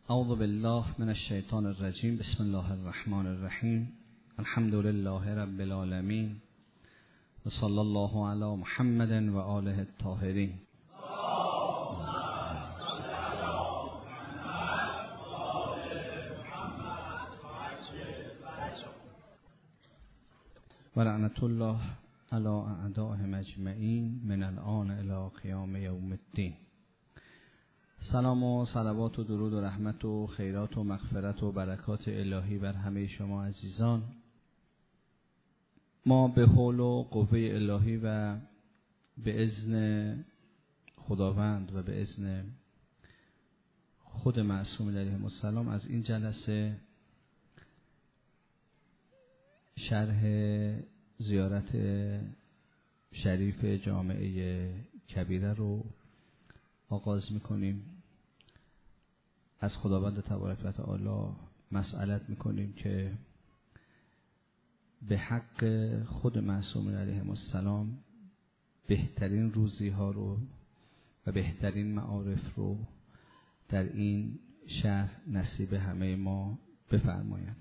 اعوذ بالله من الشیطان الرجیم. بسم الله الرحمن الرحیم. الحمد لله رب العالمین و صلی الله علی محمد و آله الطاهرین. و لعنت الله علی اعدائهم اجمعین من الآن الی قیام یوم الدین. سلام و صلوات و درود و رحمت و خیرات و مغفرت و برکات الهی بر همه شما عزیزان. ما به حول و قوه الهی و به اذن خداوند و به اذن خود معصوم علیه السلام از این جلسه شرح زیارت شریف جامعه کبیره رو آغاز میکنیم. از خداوند تبارک و تعالی مسئلت میکنیم که به حق خود معصوم علیه السلام بهترین روزی ها رو و بهترین معارف رو در این شهر نصیب همه ما بفرماید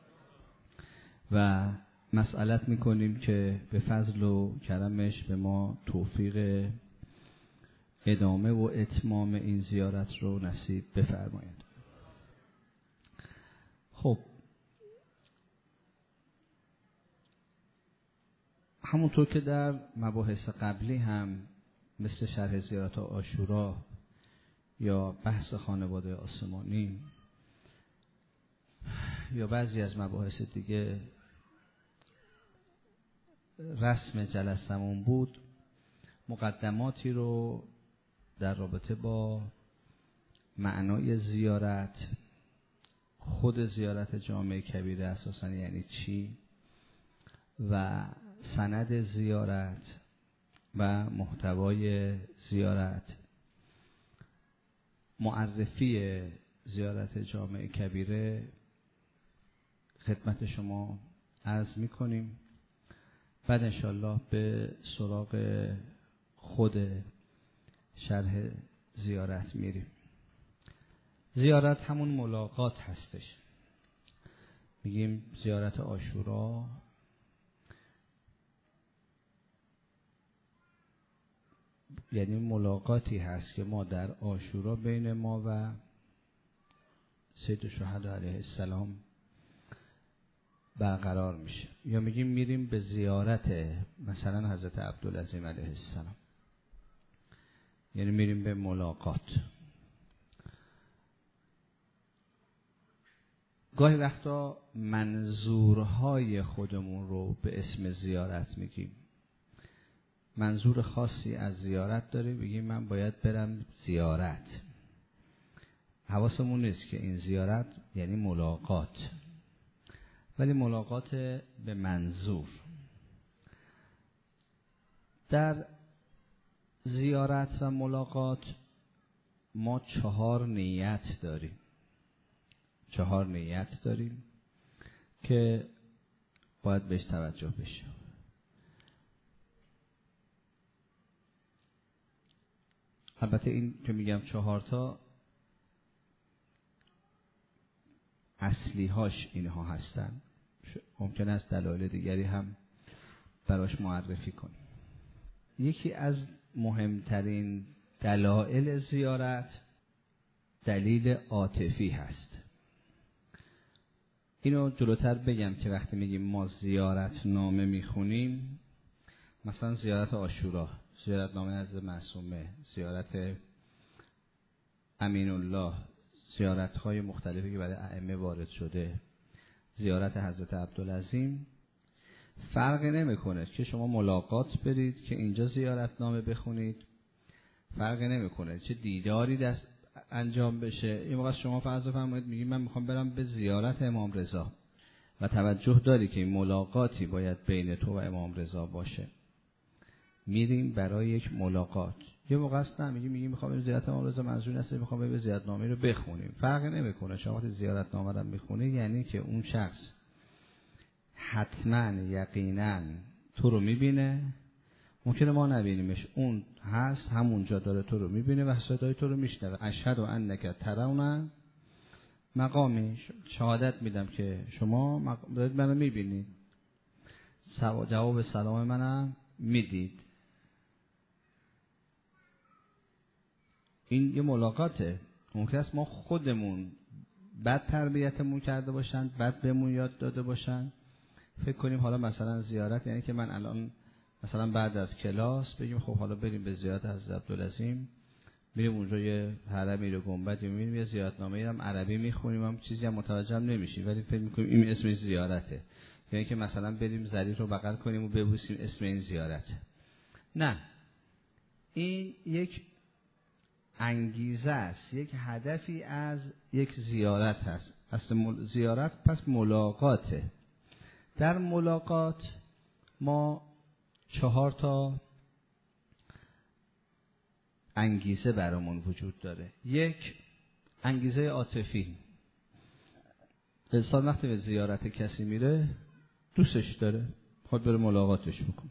و مسئلت میکنیم که به فضل و کرمش به ما توفیق ادامه و اتمام این زیارت رو نصیب بفرماید. خب همونطور که در مباحث قبلی هم مثل شرح زیارت عاشورا یا بحث خانواده آسمانی یا بعضی از مباحث دیگه رسم جلسمون بود، مقدماتی رو در رابطه با معنای زیارت، خود زیارت جامعه کبیره اساساً یعنی چی و سند زیارت و محتوای زیارت، معرفی زیارت جامعه کبیره خدمت شما عرض می‌کنیم. بعد انشالله به سراغ خود شرح زیارت میریم. زیارت همون ملاقات هستش. میگیم زیارت عاشورا یعنی ملاقاتی هست که ما در عاشورا بین ما و سید الشهدا علیه السلام برقرار میشه. یا میگیم میریم به زیارت مثلا حضرت عبدالعظیم علیه السلام، یعنی میریم به ملاقات. گاهی وقتا منظورهای خودمون رو به اسم زیارت میگیم. منظور خاصی از زیارت داریم، بگیم من باید برم زیارت. حواسمون نیست که این زیارت یعنی ملاقات، ولی ملاقات به منظور. در زیارت و ملاقات ما 4 نیت داریم. 4 نیت داریم که باید بهش توجه بشه. البته این که میگم 4 تا اصلی هاش اینها هستن، ممکن است دلایل دیگری هم براش معرفی کنیم. یکی از مهمترین دلایل زیارت دلیل عاطفی هست. اینو جلوتر بگم که وقتی میگیم ما زیارت نامه میخونیم، مثلا زیارت عاشورا، زیارت نامه از معصومه، زیارت امین الله، زیارت های مختلفی که برای ائمه وارد شده، زیارت حضرت عبدالعظیم، فرقی نمیکنه که شما ملاقات برید که اینجا زیارت نامه بخونید، فرقی نمیکنه چه دیداری دست انجام بشه. این موقع شما فرض فرمایید میگید من میخوام برم به زیارت امام رضا و توجه داری که این ملاقاتی باید بین تو و امام رضا باشه، میریم برای یک ملاقات. یه موقع است نه میگیم میخوام برم زیارت امام رضا، منظور نیست میخوام برم زیارت نامه رو بخونیم، فرقی نمیکنه. شما وقتی زیارت نامه رو میخونی یعنی که اون شخص حتما یقینا تو رو میبینه، ممکنه ما نبینیمش، اون هست همونجا داره تو رو میبینه و صدای تو رو میشنوه. اشهد انک ترون مقامی شهادت میدم که شما دارید منو میبینید، جواب سلام منم میدید. این یه ملاقاته. ممکن است ما خودمون بد تربیتمون کرده باشن، بد بهمون یاد داده باشن، فکر کنیم حالا مثلا زیارت یعنی که من الان مثلا بعد از کلاس بگیم خب حالا بریم به زیارت حضرت عبدالعظیم، میریم اونجا یه حرمی رو گنبدی میبینیم، یه زیارتنامه‌ای هم عربی میخونیم، هم چیزی هم متوجه نمیشیم ولی فکر میکنیم این اسمش زیارته. یعنی که مثلا بریم ضریر رو بغل کنیم و ببوسیم اسم این زیارته. نه، این یک انگیزه است، یک هدفی از یک زیارت هست. اصل زیارت پس ملاقاته. در ملاقات ما 4 انگیزه برامون وجود داره. یک، انگیزه عاطفی. انسان وقتی به زیارت کسی میره دوستش داره، خود بره ملاقاتش بکن.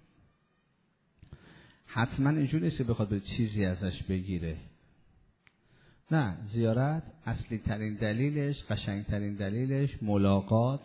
حتما اینجوری نیست که بخواد به چیزی ازش بگیره. نه، زیارت اصلی ترین دلیلش، قشنگ ترین دلیلش ملاقات،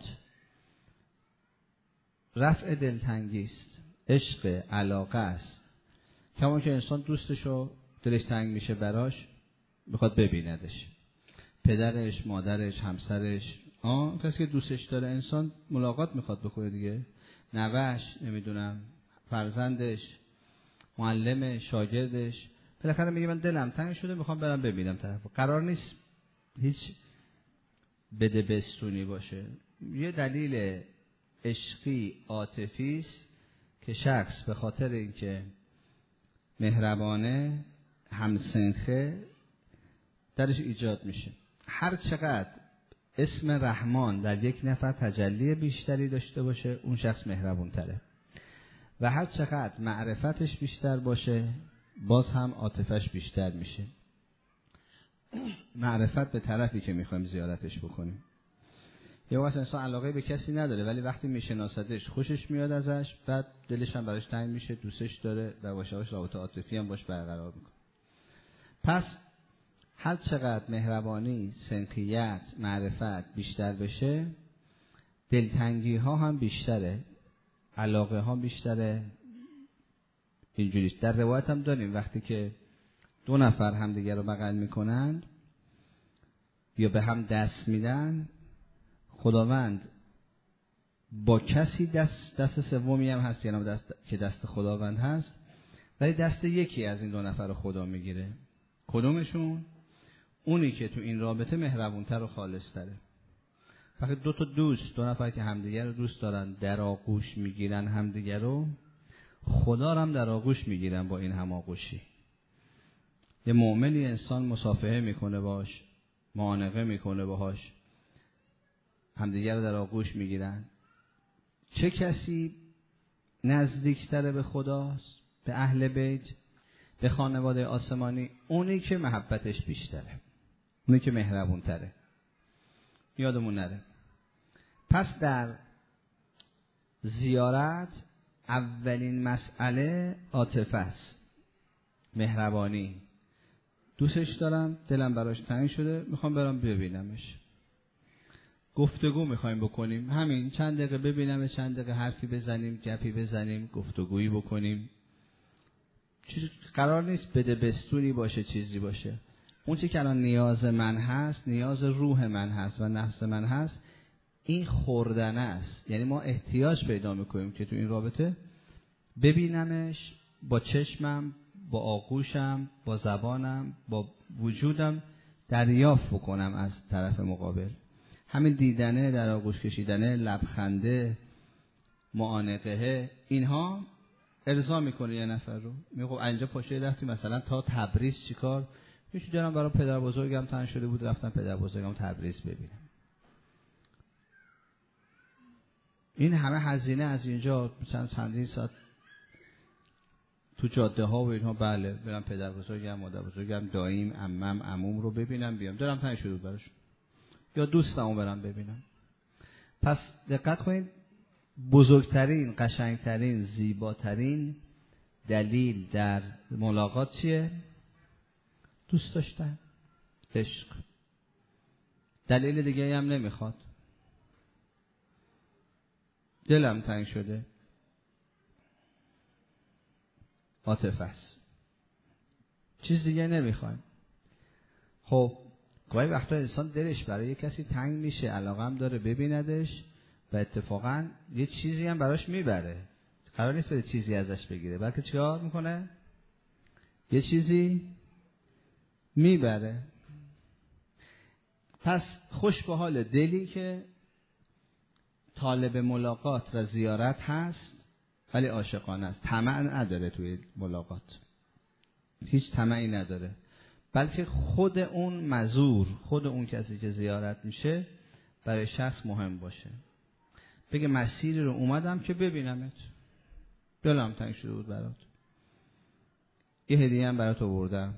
رفع دلتنگی است، عشق، علاقه است. کما که انسان دوستشو دلش تنگ میشه براش، بخواد ببیندش، پدرش، مادرش، همسرش، کسی که دوستش داره انسان ملاقات میخواد بکنه دیگه، نوه‌اش، نمیدونم فرزندش، معلم، شاگردش، بالاخره میگه من دلم تنگ شده میخوام برم ببینم طرفو. قرار نیست هیچ بده بستونی باشه. یه دلیل عشقی عاطفی است که شخص به خاطر اینکه مهربانه، همسنخه، درش ایجاد میشه. هر چقدر اسم رحمان در یک نفر تجلی بیشتری داشته باشه اون شخص مهربون تره و هر چقدر معرفتش بیشتر باشه باز هم عاطفش بیشتر میشه. معرفت به طرفی که میخوایم زیارتش بکنیم. یه وقت انسان علاقه به کسی نداره ولی وقتی میشناسدش خوشش میاد ازش، بعد دلش هم براش تنگ میشه، دوستش داره و باهاش رابطه عاطفی هم باش برقرار میکنه. پس هر چقدر مهربانی، سنخیت، معرفت بیشتر بشه دلتنگی ها هم بیشتره، علاقه ها بیشتره. اینجوریست. در روایت هم داریم وقتی که 2 نفر همدیگر رو بغل میکنن یا به هم دست میدن، خداوند با کسی دست سومی هم هست یعنی که دست خداوند هست، ولی دست یکی از این 2 نفر رو خدا میگیره. کدومشون؟ اونی که تو این رابطه مهربونتر و خالصتره. وقتی 2 دوست، 2 نفر که همدیگر رو دوست دارن در آغوش میگیرن همدیگر رو، خدا رو هم در آغوش میگیرن با این هماغوشی. یه مؤمنی انسان مصافحه میکنه باش، معانقه میکنه باهاش، همدیگر رو در آغوش میگیرن. چه کسی نزدیکتره به خداست، به اهل بیت، به خانواده آسمانی؟ اونی که محبتش بیشتره، اونی که مهربون تره. یادمون نره. پس در زیارت اولین مسئله عاطفه است، مهربانی. دوستش دارم، دلم براش تنگ شده، میخوام برام ببینمش. گفتگو میخوایم بکنیم، همین چند دقیقه ببینمش، چند دقیقه حرفی بزنیم، گپی بزنیم، گفتگویی بکنیم. قرار نیست بده بستونی باشه، چیزی باشه. اون چی که الان نیاز من هست، نیاز روح من هست و نفس من هست، این خوردن است. یعنی ما احتیاج پیدا میکنیم که تو این رابطه ببینمش، با چشمم، با آغوشم، با زبانم، با وجودم دریافت بکنم از طرف مقابل. همین دیدنه، در آغوش کشیدنه، لبخنده، معانقه، اینها ارضا میکنه یه نفر رو. میگه اینجا پاشه رفتی مثلا تا تبریز چیکار؟ میشه دارم برای پدر بزرگم تنگ شده بود رفتم پدر بزرگم تبریز ببینم. این همه هزینه از اینجا چندین ساعت تو جاده ها و اینها، بله برم پدر بزرگم، مادر بزرگم، داییم، عمم، عموم رو ببینم بیام، دارم تنگ شده بود براش، یا دوستمو برم ببینم. پس دقت کنید، بزرگترین، قشنگترین، زیباترین دلیل در ملاقات چیه؟ دوست داشتن، عشق. دلیل دیگه هم نمیخواد. دلم تنگ شده، عاطفه است، چیز دیگه نمیخوایم. خب گاهی وقتا انسان دلش برای کسی تنگ میشه، علاقه هم داره ببیندش و اتفاقا یه چیزی هم براش میبره. قرار نیست بره چیزی ازش بگیره، بلکه چیکار میکنه؟ یه چیزی میبره. پس خوش به حال دلی که طالب ملاقات و زیارت هست ولی عاشقانه است، طمع نداره توی ملاقات، هیچ طمعی نداره، بلکه خود اون مزور، خود اون کسی که زیارت میشه برای شخص مهم باشه، بگه مسیری رو اومدم که ببینمت، دلم تنگ شده بود برات، یه هدیه هم برات آوردم.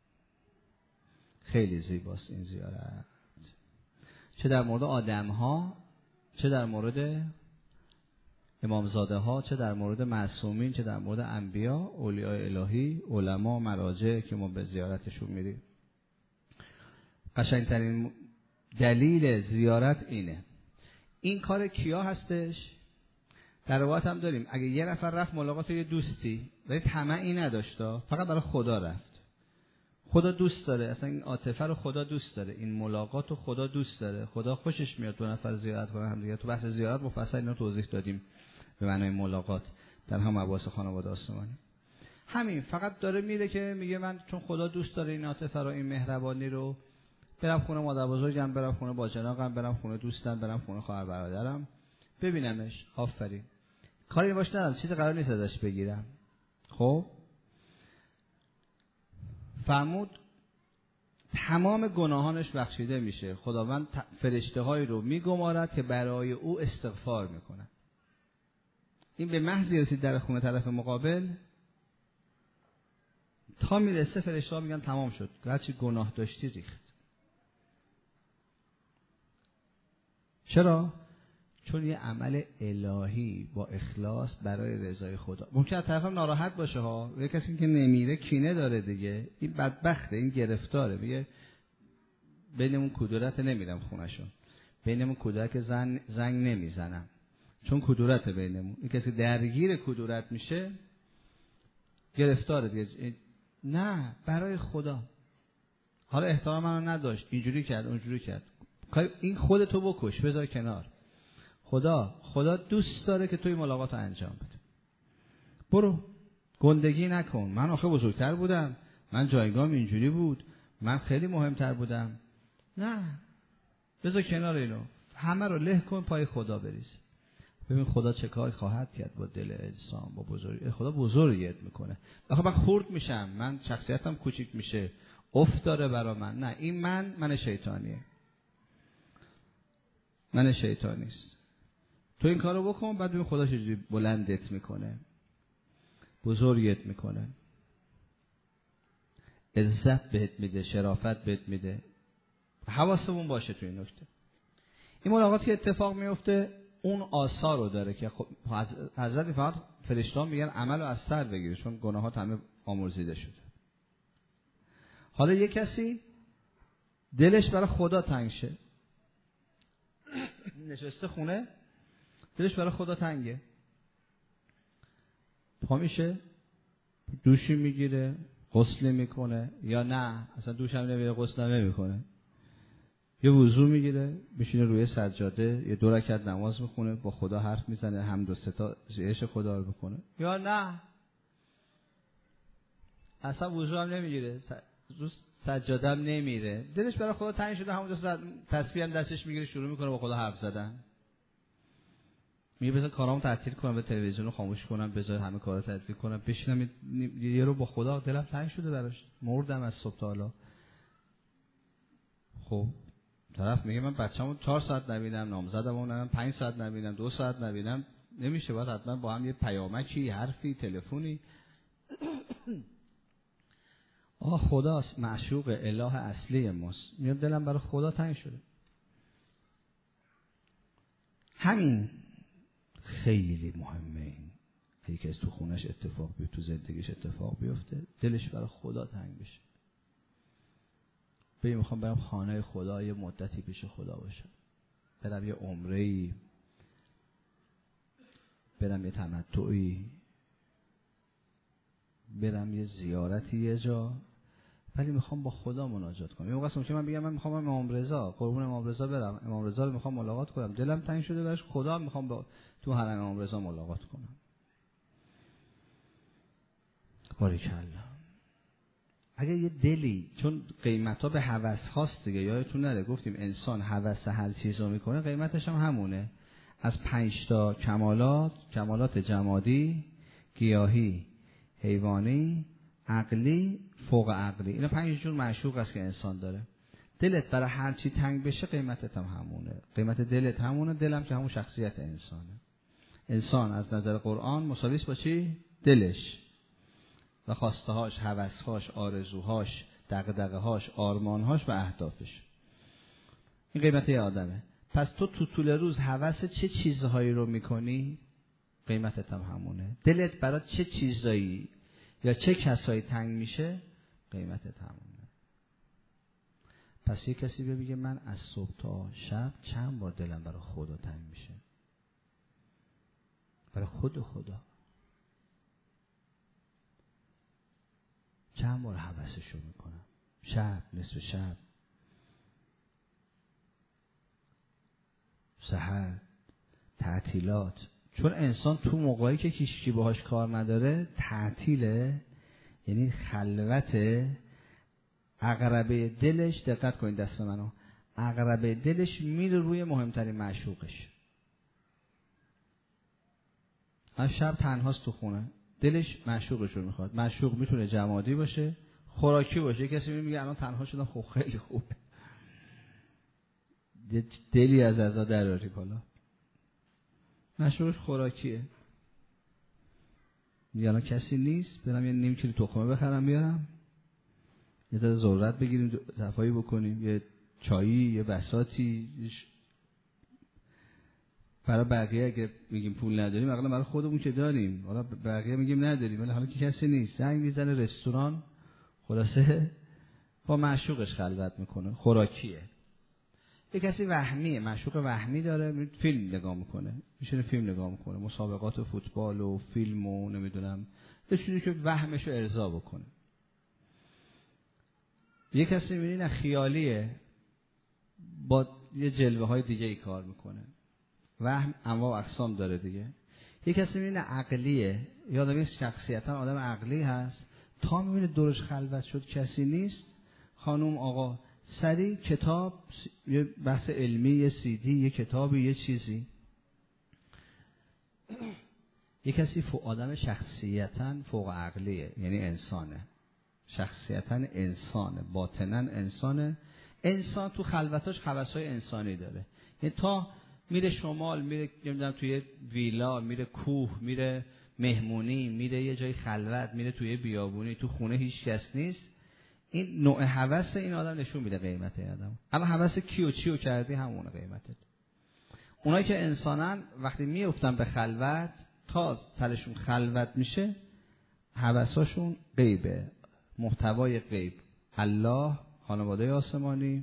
خیلی زیباست این زیارت، چه در مورد آدم ها، چه در مورد امامزاده ها، چه در مورد معصومین، چه در مورد انبیا، اولیاء الهی، علما، مراجع که ما به زیارتشون میریم. قشنگترین دلیل زیارت اینه. این کار کیا هستش؟ در روایت هم داریم اگه یه نفر رفت ملاقات یه دوستی ولی طمعی نداشته، فقط برای خدا رفت، خدا دوست داره، اصلا این عاطفه رو خدا دوست داره، این ملاقات رو خدا دوست داره، خدا خوشش میاد دو نفر زیارت کنن هم دیگه. تو بحث زیارت مفصل اینا توضیح دادیم به معنای ملاقات در هم مباحث خانواده آسمانی. همین فقط داره میره که میگه من چون خدا دوست داره این عاطفه رو، این مهربانی رو، برم خونه مادر بزرگم، برم خونه باجناقم، برم خونه دوستم، برم خونه خواهر برادرم ببینمش. آفرین، کاری باش ندارم، چیزی قرار نیست ازش بگیرم. خب فرمود تمام گناهانش بخشیده میشه، خداوند فرشته هایی رو میگمارد که برای او استغفار میکنن. این به محض رسید در خونه طرف مقابل، تا میرسه فرشته ها میگن تمام شد، هرچی گناه داشتی ریخت. چرا؟ چون یه عمل الهی با اخلاص برای رضای خدا. ممکنه طرفم ناراحت باشه ها، یه کسی که نمیره کینه داره دیگه، این بدبخته، این گرفتاره، میگه بینمون کدورت نمیرم خونشون، بینمون کدورت زنگ نمیزنم، چون کدورت بینمون. این کسی درگیر کدورت میشه گرفتاره دیگه. نه، برای خدا. حالا احترام منو نداشت، اینجوری کرد اونجوری کرد، این خودتو بکش، بذار کنار. خدا دوست داره که توی ملاقات رو انجام بده. برو گندگی نکن، من آخه بزرگتر بودم، من جایگاهم اینجوری بود، من خیلی مهمتر بودم. نه، بذار کنار اینو، همه رو له کن پای خدا بریز. ببین خدا چه کار خواهد کرد با دل انسان، با بزرگی خدا بزرگیت میکنه. آخه من خورد میشم، من شخصیتم کوچیک میشه، افت داره برا من. نه، این من شیطانیه، من شیطانیست. تو این کارو بکن، بعد ببین خدا چجوری بلندت میکنه، بزرگت میکنه، عزت بهت میده، شرافت بهت میده. حواسمون باشه تو این نکته. این ملاقاتی که اتفاق میفته اون آثار رو داره که حضرت فقط فرشته‌ها میگن عمل رو از سر بگیره، چون گناهات همه آمرزیده شده. حالا یه کسی دلش برای خدا تنگ شه، نشسته خونه دلش برای خدا تنگه، پا میشه دوشی میگیره، غسل میکنه، یا نه اصلا دوش هم نمیره، غسل هم نمیکنه، یه وضو میگیره، میشینه روی سجاده، یه 2 رکعت نماز میخونه، با خدا حرف میزنه، حمد و ستایش خدا رو بکنه، یا نه اصلا وضو هم نمیگیره، سجاده هم نمیره، دلش برای خدا تنگ شده، همونجا تسبیح هم دستش میگیره، شروع میکنه با خدا حرف زدن. میگه بذار کارامو تعطیل کنم، به تلویزیون رو خاموش کنم، بذار همه کارا تعطیل کنم، بشینم یه رو با خدا، دلم تنگ شده براش، مردم از صبح تا حالا. خب طرف میگه من بچه‌مو 4 ساعت نبینم، نامزدمو نبینم 5 ساعت نبینم، 2 ساعت نبینم، نمیشه، باید حتما با هم یه پیامکی، حرفی، تلفنی. خداست، معشوق اله اصلی ماست، میاد دلم برای خدا تنگ شده. همین خیلی مهمه. این یکی از تو خونش اتفاق بیفته، تو زندگیش اتفاق بیفته، دلش برای خدا تنگ بشه. میخوام برم خانه خدا یه مدتی پیش خدا باشم، برم یه عمره‌ای، برم یه تمتعی، برم یه زیارتی یه جا، ولی میخوام با خدا مناجات کنم. یه موقع که من بگم من میخوام امام رضا، قربون امام رضا برم، امام رضا رو میخوام ملاقات کنم، دلم تنگ شده براش، خدا میخوام با تو حرم امام رضا ملاقات کنم. باریکالله. اگه یه دلی، چون قیمتا به هوس هاست دیگه، یادتون نره گفتیم انسان هوس هر چیز رو میکنه، قیمتش هم همونه. از 5 تا کمالات جمادی، گیاهی، حیوانی، عقلی، فوق عقلی، اینا 5 جور معشوق است که انسان داره. دلت برای هر چی تنگ بشه قیمتت هم همونه، قیمت دلت همونه، دلم که همون شخصیت انسانه. انسان از نظر قرآن مساوی است با چی؟ دلش و خواستهاش، هوسهاش، آرزوهاش، دغدغه‌هاش، آرمانهاش و اهدافش. این قیمت یه آدمه. پس تو طول روز هوس چه چیزهایی رو میکنی؟ قیمتت هم همونه. دلت برای چه چیزایی یا چه کسایی تنگ میشه؟ قیمتت همونه. پس یه کسی بگه من از صبح تا شب چند بار دلم برای خدا تنگ میشه، برای خدا چند بار هوسشو میکنم، شب، نصف شب، سحر، تعطیلات. چون انسان تو موقعی که هیچکی باهاش کار نداره تعطیله، یعنی خلوت. عقربه دلش، دقت کنید دست منو، عقربه دلش میره روی مهمترین معشوقش. از شب تنهاست تو خونه، دلش معشوقش رو میخواد. معشوق میتونه جمادی باشه، خوراکی باشه. کسی میگه الان تنها شدم، خب خیلی خوبه، دلی از عزا دراری بالا. معشوقش خوراکیه، میگه الان کسی نیست، برم یه نیم کیلو تخمه بخرم بیارم، یه ذره ذرت بگیریم، صفایی بکنیم، یه چایی، یه بساطی. برای بقیه اگه میگیم پول نداریم، اقلا برای خودمون که داریم، حالا بقیه میگیم نداریم، ولی حالا که کسی نیست، زنگ میزنه رستوران، خلاصه با معشوقش خلوت میکنه، خوراکیه. یه کسی وهمیه، معشوق وهمی داره، فیلم نگاه میکنه، میشینه فیلم نگاه میکنه، مسابقات و فوتبال و فیلم و نمیدونم، یه چیزی که وهمشو ارضا بکنه. یه کسی میبینی نه خیالیه، با یه جلوه های دیگه ای کار میکنه. وهم انواع و اقسام داره دیگه. یه کسی میبینه عقلیه، یادم شخصیتا آدم عقلی هست، تا میبینه دورش خلوت شد کسی نیست، خانم آقا سری کتاب، یه بحث علمی، یه CD، یه کتابی، یه چیزی. یه کسی آدم شخصیتا فوق عقلیه، یعنی انسانه، شخصیتا انسانه، باطنا انسانه. انسان تو خلوتاش هوس‌های انسانی داره، یعنی تا میره شمال، میره نمیدونم توی ویلا، میره کوه، میره مهمونی، میره یه جای خلوت، میره توی بیابونی، تو خونه هیچ کس نیست. این نوع هوس این آدم نشون میده قیمت آدم. اما هوس کیو چیو کردی همونه قیمتت. اونایی که انسانن وقتی میافتن به خلوت، تا سرشون خلوت میشه، هوساشون غیبه، محتوای غیب، الله، خانواده آسمانی،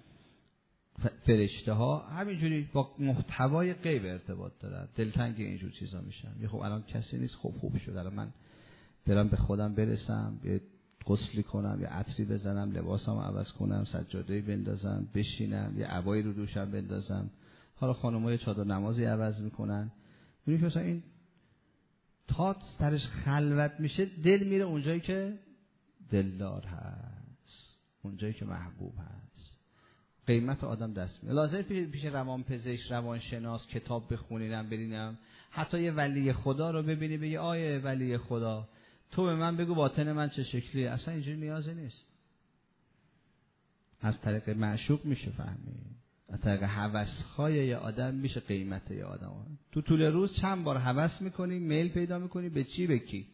فرشته ها، همینجوری با محتوای غیب ارتباط دارن. دلتنگ اینجور چیزا میشن. خب الان کسی نیست، خب خوب شد، الان من برم به خودم برسم، یه غسلی کنم، یه عطری بزنم، لباسم عوض کنم، سجاده‌ای بندازم، بشینم، یه عبایی رو دوشم بندازم. حالا خانم‌ها چادر نمازی عوض میکنن. میبینی مثلا این تا سرش خلوت میشه، دل میره اونجایی که دلدار هست، اونجایی که محبوب هست. قیمت آدم دست میده. لازم پیش روانپزشک، روانشناس کتاب بخونینم، برینم، حتی یه ولی خدا رو ببینی، بگی آیه ولی خدا تو به من بگو باطن من چه شکلیه. اصلا اینجوری نیازی نیست. از طریق معشوق میشه فهمید، از طریق هوس‌های یه آدم میشه قیمت یه آدم. تو طول روز چند بار هوس میکنی، میل پیدا میکنی به چی، به کی.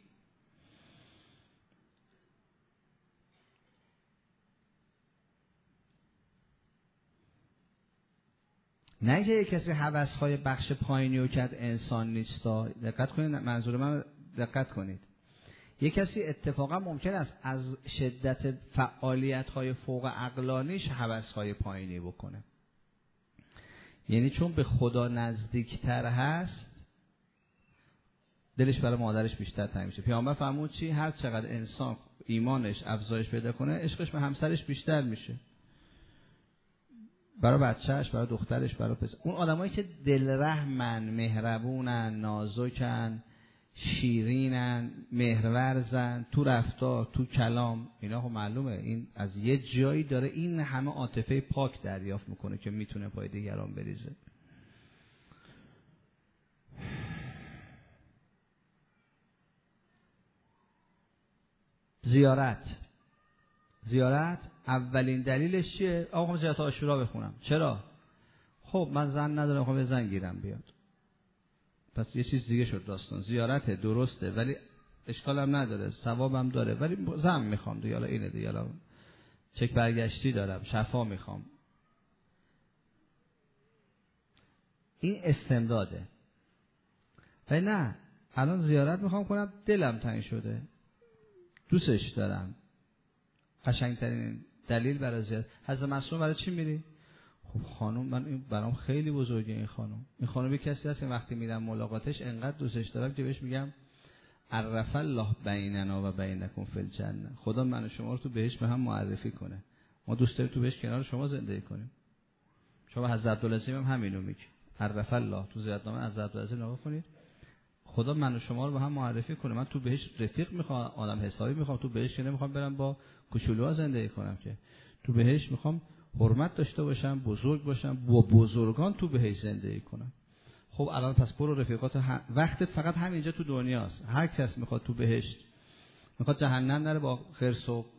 نه که یک کسی هوس‌های بخش پایینی رو کرد انسان نیستا. دقت کنید، منظور من دقت کنید. یک کسی اتفاقا ممکن است از شدت فعالیت‌های فوق عقلانیش هوس‌های پایینی بکنه. یعنی چون به خدا نزدیکتر هست دلش برای مادرش بیشتر تنگ میشه. پیامبر فرمود چی؟ هر چقدر انسان ایمانش افزایش پیدا کنه عشقش به همسرش بیشتر میشه، برای بچهش، برای دخترش، برای پسر. اون آدمایی که دلرحمن، مهربونن، نازکن، شیرینن، مهرورزن، تو رفتار، تو کلام، اینا خب معلومه این از یه جایی داره این همه عاطفه پاک دریافت میکنه که میتونه پای دیگران بریزه. زیارت اولین دلیلش چیه؟ آقا من زیارت عاشورا بخونم. چرا؟ خب من زن ندارم، خب یه زن گیرم بیاد. پس یه چیز دیگه شد داستان. زیارت درسته ولی اشکالم نداره، ثوابم داره، ولی زن میخوام دیگه، حالا اینه دیگه، حالا چک برگشتی دارم، شفا میخوام. این استمداده. ولی نه، الان زیارت میخوام کنم، دلم تنگ شده، دوستش دارم. قشنگترین دلیل برای زیارت. حضرت معصوم برای چی میری؟ خب خانم من این برام خیلی بزرگه، این خانم یک کسی هست که وقتی میرم ملاقاتش انقدر دوستش دارم که بهش میگم عرف الله بیننا و بینکم فی الجنه. خدا من و شما رو تو بهشت به هم معرفی کنه. ما دوست داریم تو بهشت کنار شما زندگی کنیم. شما حضرت عبدالعظیم هم همینو میگه. عرف الله تو زیارتنامه حضرت عبدالعظیم نگاه کنید. خدا من و شما رو به هم معرفی کنه. من تو بهشت رفیق میخوام، آدم حسابی میخوام. تو بهشت که نمیخوام برم با کوچولوها زندگی کنم که. تو بهشت میخوام حرمت داشته باشم، بزرگ باشم، با بزرگان تو بهشت زندگی کنم. خب الان پس برو رفیقات وقتت فقط همینجا تو دنیاست. هر کس میخواد تو بهشت، میخواد جهنم نره، با خرس و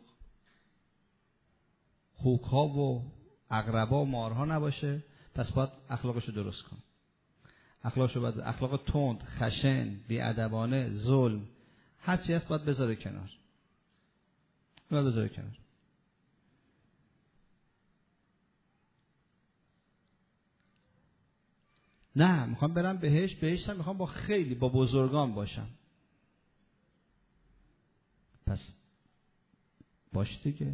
خوک‌ها و عقربا و مارها نباشه، پس باید اخلاقشو درست کن. اخلاق تند، خشن، بی‌ادبانه، ظلم، هر چی هست باید بذاره کنار. نه میخوام برم بهشتم میخوام با بزرگان باشم. پس باش دیگه.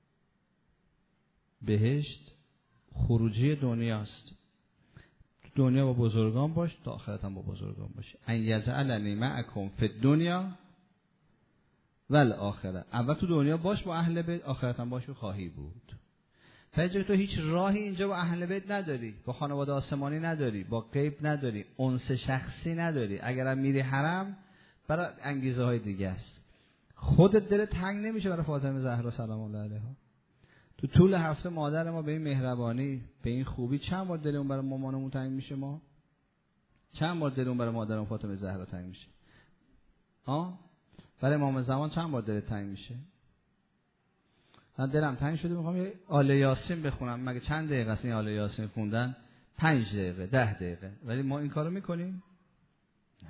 بهشت خروجی دنیاست. تو دنیا با بزرگان باش، تا آخرت هم با بزرگان باش. ان یجعلنی معکم فی الدنیا والآخره. اول تو دنیا باش با اهل بیت، آخرت هم باش و خواهی بود. فجر تو هیچ راهی اینجا با اهل بیت نداری، با خانواده آسمانی نداری، با غیب نداری، انس شخصی نداری. اگرم میری حرم برای انگیزه های دیگه است. خودت دلت تنگ نمیشه برای فاطمه زهرا سلام الله علیها؟ تو طول هفته مادر ما به این مهربانی، به این خوبی، چند بار دلمون برای مامانمون تنگ میشه؟ ما چند بار دلمون برای مادرمون فاطمه زهرا تنگ میشه؟ برای امام زمان چند بار دلت تنگ میشه؟ من دلم تنگ شده میخوام یه آل یاسین بخونم. مگه چند دقیقه است این آل یاسین خوندن؟ 5 دقیقه، 10 دقیقه. ولی ما این کارو میکنیم؟ نه.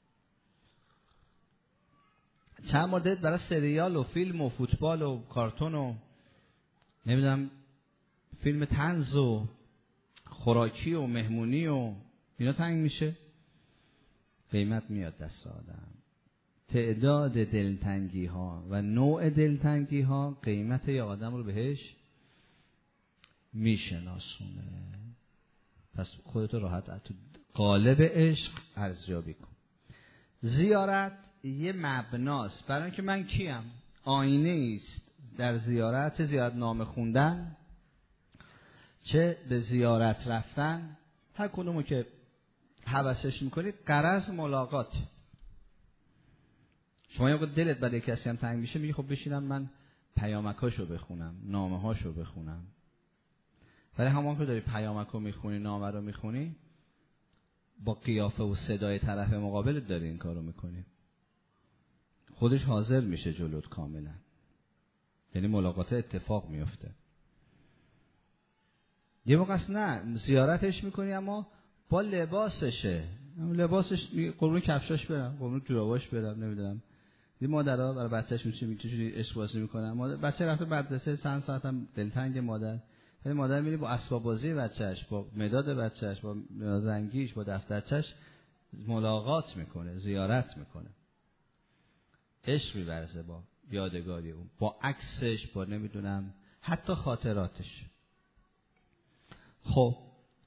چند بار دلت برای سریال و فیلم و فوتبال و کارتون و نمیدونم فیلم طنز و خوراکی و مهمونی و اینا تنگ میشه؟ قیمت میاد دست آدم. تعداد دلتنگی ها و نوع دلتنگی ها قیمت یه آدم رو بهش میشناسونه. پس خودتو راحت تو قالب عشق ارزیابی کن. زیارت یه مبناست برای اینکه من کیم. آینه است در زیارت، چه زیارت نامه خوندن، چه به زیارت رفتن، هر کدومو که هوسش میکنید، غرض ملاقات. شما یه وقت دلت برای کسی هم تنگ میشه، میگی خب بشینم من پیامکاشو بخونم، نامه هاشو بخونم. ولی همون که داری پیامکو میخونی، نامه رو میخونی، با قیافه و صدای طرف مقابلت داری این کارو میکنی، خودش حاضر میشه جلوت کاملا. یعنی ملاقات اتفاق میفته. یه موقع نه زیارتش میکنی اما با لباسشه، لباسش قربون کفشاش برم، قربون جوراباش برم، نمیدونم. این مادرها برای بچه‌شون چی میگه، عشق بازی میکنن. بچه رفته مدرسه چند ساعتم دلتنگ مادر، ولی مادر میره با اسباب بازی بچه‌اش، با مداد بچه‌اش، با رنگیش، با دفترچش ملاقات میکنه، زیارت میکنه. عشق می‌ورزه با یادگاری اون، با عکسش، با نمیدونم حتی خاطراتش. خب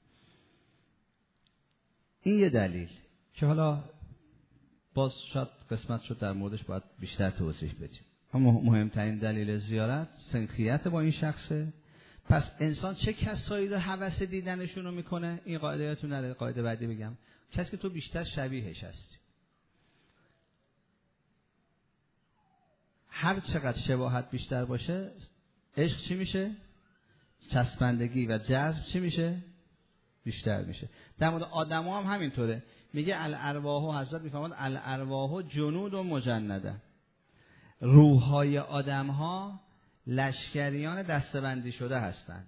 این یه دلیل که حالا باز شاید قسمت شد در موردش باید بیشتر توضیح بدیم. اما مهمترین دلیل زیارت سنخیت با این شخصه. پس انسان چه کسایی رو هوس دیدنشون رو میکنه؟ این قاعده یادتون نره، قاعده بعدی بگم. کسی که تو بیشتر شبیهش هستی. هر چقدر شباهت بیشتر باشه عشق چی میشه؟ چسبندگی و جذب چی میشه؟ بیشتر میشه. در مورد آدم‌ها هم همینطوره. میگه الارواح، حضرت میفرماد الارواح جنود و مجنده. روح‌های آدم‌ها لشکریان دسته‌بندی شده هستند.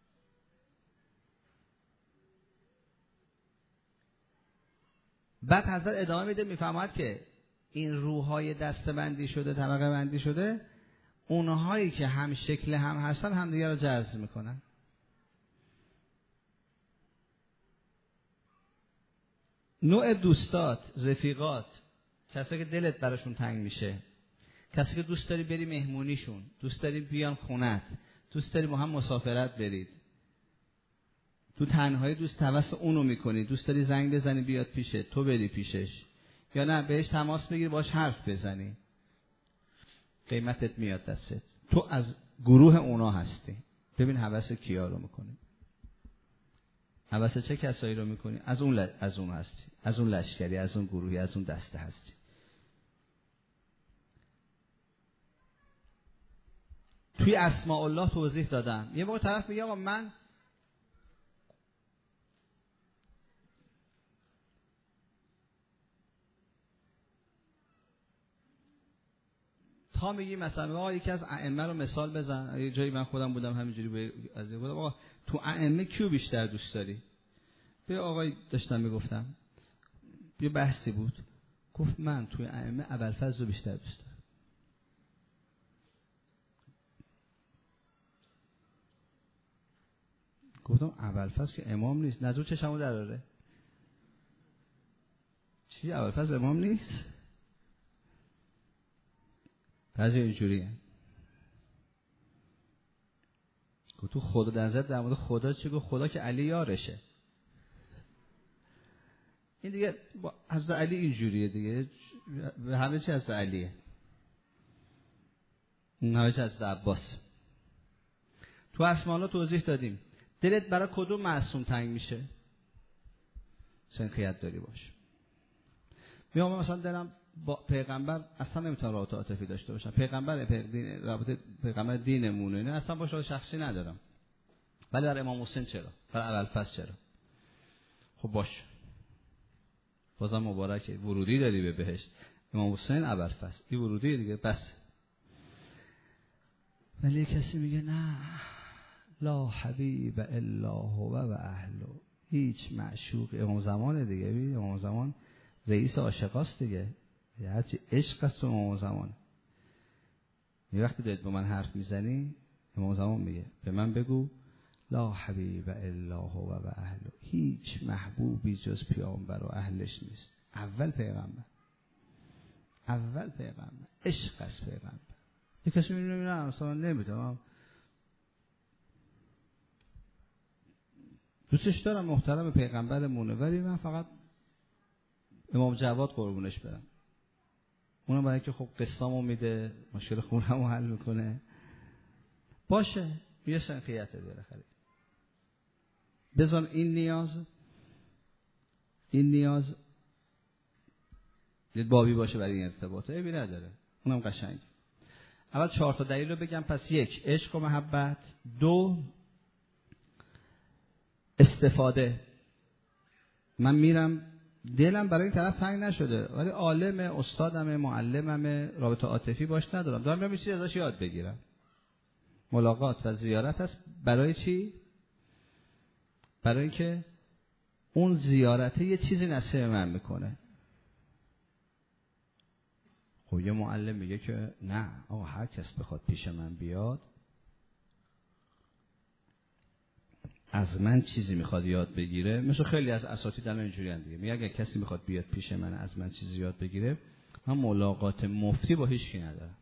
بعد حضرت ادامه میده میفرماد که این روح‌های دسته‌بندی شده، طبقه بندی شده، اونهایی که هم شکل هم هستن همدیگه رو جذب میکنن. نوع دوستات، رفیقات، کسایی که دلت براشون تنگ میشه، کسی که دوست داری بری مهمونیشون، دوست داری بیان خونت، دوست داری با هم مسافرت برید، تو تنهایی دوست توسط اونو میکنی، دوست داری زنگ بزنی بیاد پیشت، تو بری پیشش، یا نه بهش تماس بگیری باش حرف بزنی، قیمتت میاد دستت. تو از گروه اونا هستی. ببین هوس کیا رو میکنی، هوس چه کسایی رو میکنی؟ از اون هستی، از اون لشکری، از اون گروهی، از اون دسته هستی. توی اسماء الله توضیح دادم. یه موقع طرف میگه آقا من تا میگی مثلا آقا یکی از ائمه رو مثال بزن، یه جایی من خودم بودم همینجوری از این بودم آقا تو ائمه کیو بیشتر دوست داری؟ به آقای داشتم میگفتم یه بحثی بود، گفت من توی ائمه ابوالفضل رو بیشتر دوست دارم. گفتم ابوالفضل که امام نیست، نزول چشمو دراره. چی ابوالفضل امام نیست؟ بعضی اینجوریه. گفت تو خدا در مورد خدا چی گفت؟ خدا که علی یارشه. این دیگه حضرت علی اینجوریه دیگه، همه چی حضرت علیه، همه چی حضرت عباس. تو اسماء الله توضیح دادیم. دلت برای کدوم معصوم تنگ میشه؟ سنخیت داری باش. میام مثلا دلم با پیغمبر اصلا نمیتونم رابطه عاطفی داشته باشم، رابطه پیغمبر دینمونه اینا اصلا باشه شخصی ندارم، ولی برای امام حسین چرا؟ برای ابوالفضل چرا؟ خب باش، بازم مبارکه، ورودی داری به بهشت. امام حسین ابوالفضل این ورودی دیگه بس. ولی کسی میگه نه، لا حبیب الا هو و اهله، هیچ معشوق امام زمانه دیگه. امام زمان رئیس عاشقاست دیگه، هرچی عشق است تو امام زمان. یه وقتی دلت با من حرف میزنی امام زمان میگه به من بگو لا حبیب الا هو و اهله، هیچ محبوبی جز پیامبر و اهلش نیست. اول پیغمبر عشق است پیغمبر. یه کسی میگه نه مثلا نمیدونم دوستش دارم محترم پیغمبرمونه، ولی من فقط امام جواد قربونش برم. اونم برای که خب قسطامو میده، مشکل خونمو حل میکنه، باشه یه سنخیته بالاخره. بذار این نیاز یه بابی باشه برای این ارتباطه، عیبی نداره، اونم قشنگ. اول 4 تا دلیل رو بگم. پس 1 عشق و محبت، 2 استفاده. من میرم دلم برای این طرف تنگ نشده ولی عالم، استادم، معلمم، رابطه عاطفی باش ندارم، دارم میرم چیزی ازش یاد بگیرم. ملاقات و زیارت هست برای چی؟ برای اینکه اون زیارته یه چیزی نصیب من میکنه. خب یه معلم میگه که نه آقا هر کس بخواد پیش من بیاد از من چیزی میخواد یاد بگیره، مثل خیلی از اساتید الان اینجوریان دیگه، میگه اگه کسی میخواد بیاد پیش من از من چیزی یاد بگیره من ملاقات مفتی با هیچ کی ندارم.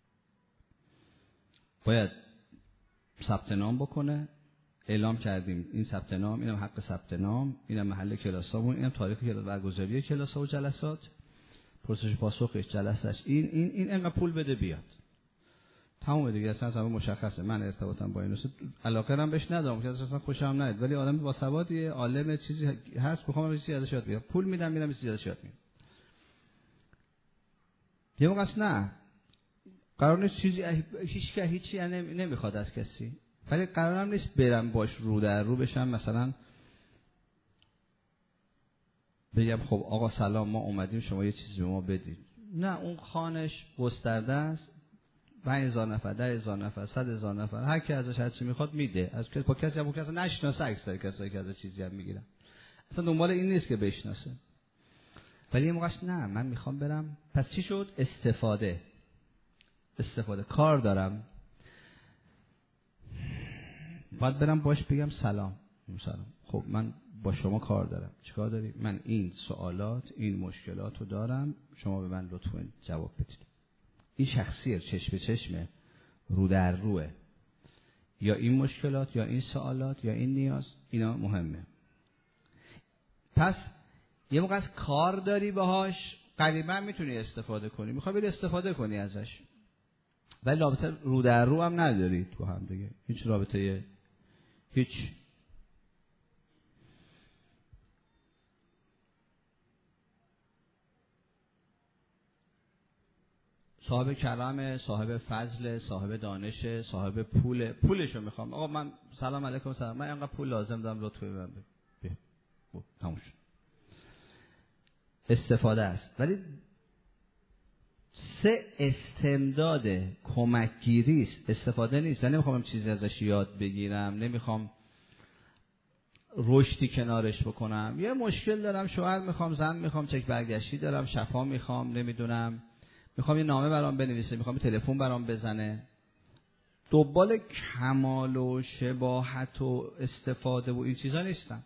باید ثبت نام بکنه، اعلام کردیم این ثبت نام، اینم حق ثبت نام، اینم محل کلاسامون، اینم تاریخ کلاس برگزاری کلاس‌ها و جلسات، پرسش پاسخش، جلسش، این انقدر پول بده بیاد. تمام دیگه، اصلا مشخصه. من ارتباطم با این است، علاقه هم بهش ندارم که اصلا خوشم نمیاد، ولی آدم با سوادیه، عالم، چیزی هست، میخوام چیزی ازش یاد بگیرم، پول میدم میرم چیزی ازش یاد میگیرم. یه موقع نه قرار نیست چیزی هیچی نمیخواد از کسی، ولی قرارم نیست برم باش رو در رو بشم، مثلا بگم خب آقا سلام ما اومدیم شما یه چیزی به ما بدید. نه، اون خانش گسترده است، 5000 نفر، 10000 نفر، 100000 نفر، هر کی ازش هر چی میخواد میده. از کسی با کسی هم کسی نشناسه، اکثر کسایی که ازش چیزی هم میگیرن اصلا دنبال این نیست که بشناسه. ولی یه موقعش نه، من میخوام برم. پس چی شد؟ استفاده کار دارم، باید برم باش بگم سلام. خب من با شما کار دارم. چیکار داری؟ من این سوالات، این مشکلات رو دارم، شما به من لطفاً جواب بدید. این شخصیه، چشم به چشمه، رو در روه. یا این مشکلات، یا این سوالات، یا این نیاز، اینا مهمه. پس یه موقع از کار داری باهاش، قریبا میتونی استفاده کنی، میخوای بری استفاده کنی ازش، ولی رابطه رو در رو هم نداری تو هم دیگه، هیچ رابطه، هیچ. صاحب کرم، صاحب فضل، صاحب دانش، صاحب پولشو میخوام. آقا من سلام علیکم، سلام، من اینقدر پول لازم دارم، لطفاً من تموم شد. استفاده است. ولی 3 استمداد کمکگیری است، استفاده نیست. من نمیخوام چیزی ازش یاد بگیرم، نمیخوام رشدی کنارش بکنم. یه مشکل دارم، شوهر میخوام، زن میخوام، چک برگشتی دارم، شفا میخوام، نمیدونم، میخوام یه نامه برام بنویسه، میخوام یه تلفن برام بزنه. دنبال کمال و شباهت و استفاده و این چیزا نیستم،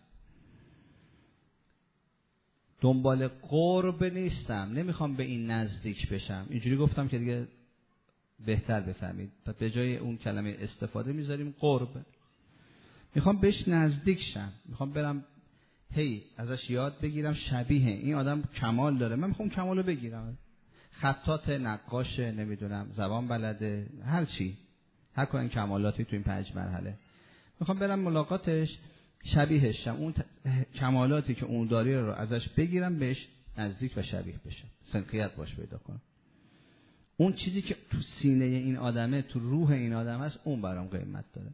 دنبال قرب نیستم، نمیخوام به این نزدیک بشم. اینجوری گفتم که دیگه بهتر بفهمید. به جای اون کلمه استفاده میذاریم قرب. میخوام بهش نزدیک شم، میخوام برم ازش یاد بگیرم، شبیه این آدم کمال داره، من میخوام کمالو بگیرم. خطاط، نقاش، نمیدونم، زبان بلده، هر چی، هر کدوم کمالاتی تو این 5 مرحله، میخوام برم ملاقاتش، شبیهش شم، اون کمالاتی که اون داره رو ازش بگیرم، بهش نزدیک و شبیه بشم، سنخیت باش پیدا کنم. اون چیزی که تو سینه این آدمه، تو روح این آدم هست، اون برام قیمت داره.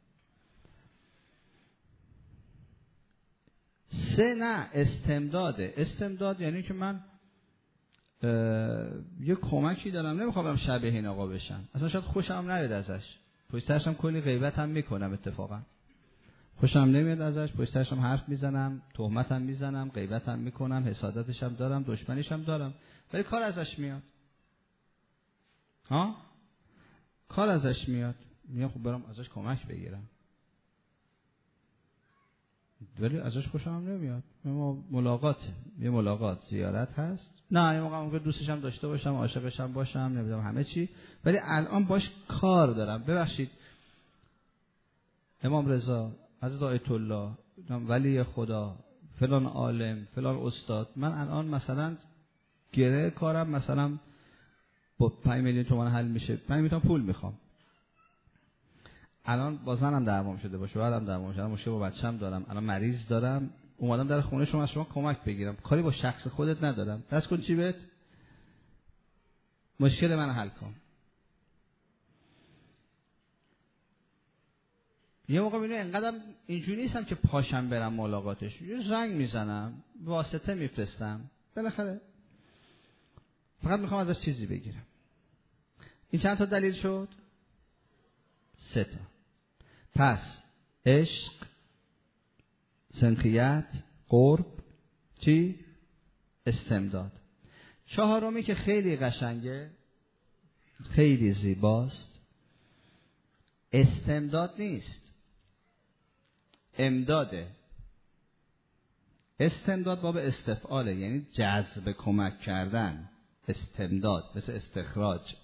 3 نه، استمداد یعنی که من یه کمکی دارم، نمیخوام برم شبیه این آقا بشم، اصلا شاید خوشم نیاد ازش، پشترشم کلی غیبت هم میکنم، اتفاقا خوشم نمیاد ازش، پشترشم حرف میزنم، تهمت هم میزنم، غیبت هم میکنم، حسادتش هم دارم، دشمنیش هم دارم، ولی کار ازش میاد. کار ازش میاد، میگم خب برم ازش کمک بگیرم، ولی ازش خوشم نمیاد. یه ملاقات زیارت هست، نه یه موقع ممکن دوستش هم داشته باشم، عاشقش هم باشم، نمیدونم همه چی، ولی الان باش کار دارم. ببخشید امام رضا، عزیز آیت الله، ولی خدا، فلان عالم، فلان استاد، من الان مثلا گره کارم مثلا با 5 میلیون تومان حل میشه، 5 میلیون پول میخوام. الان با زنم دعوام شده، با شوهرم دعوام شده، مشکل با بچه‌م دارم، الان مریض دارم، اومدم در خونه شما از شما کمک بگیرم، کاری با شخص خودت ندارم، دست کن چی بهت، مشکل من حل کن. یه موقع میبینی انقدرم اینجوری نیستم که پاشم برم ملاقاتش، یه زنگ میزنم، واسطه میفرستم، بالاخره فقط میخوام ازش چیزی بگیرم. این چند تا دلیل شد؟ 3 تا. پس عشق، سنخیت، قرب، چی؟ استمداد. 4می که خیلی قشنگه، خیلی زیباست، استمداد نیست، امداده. استمداد باب استفعاله، یعنی جذب، کمک کردن. استمداد، مثل استخراج.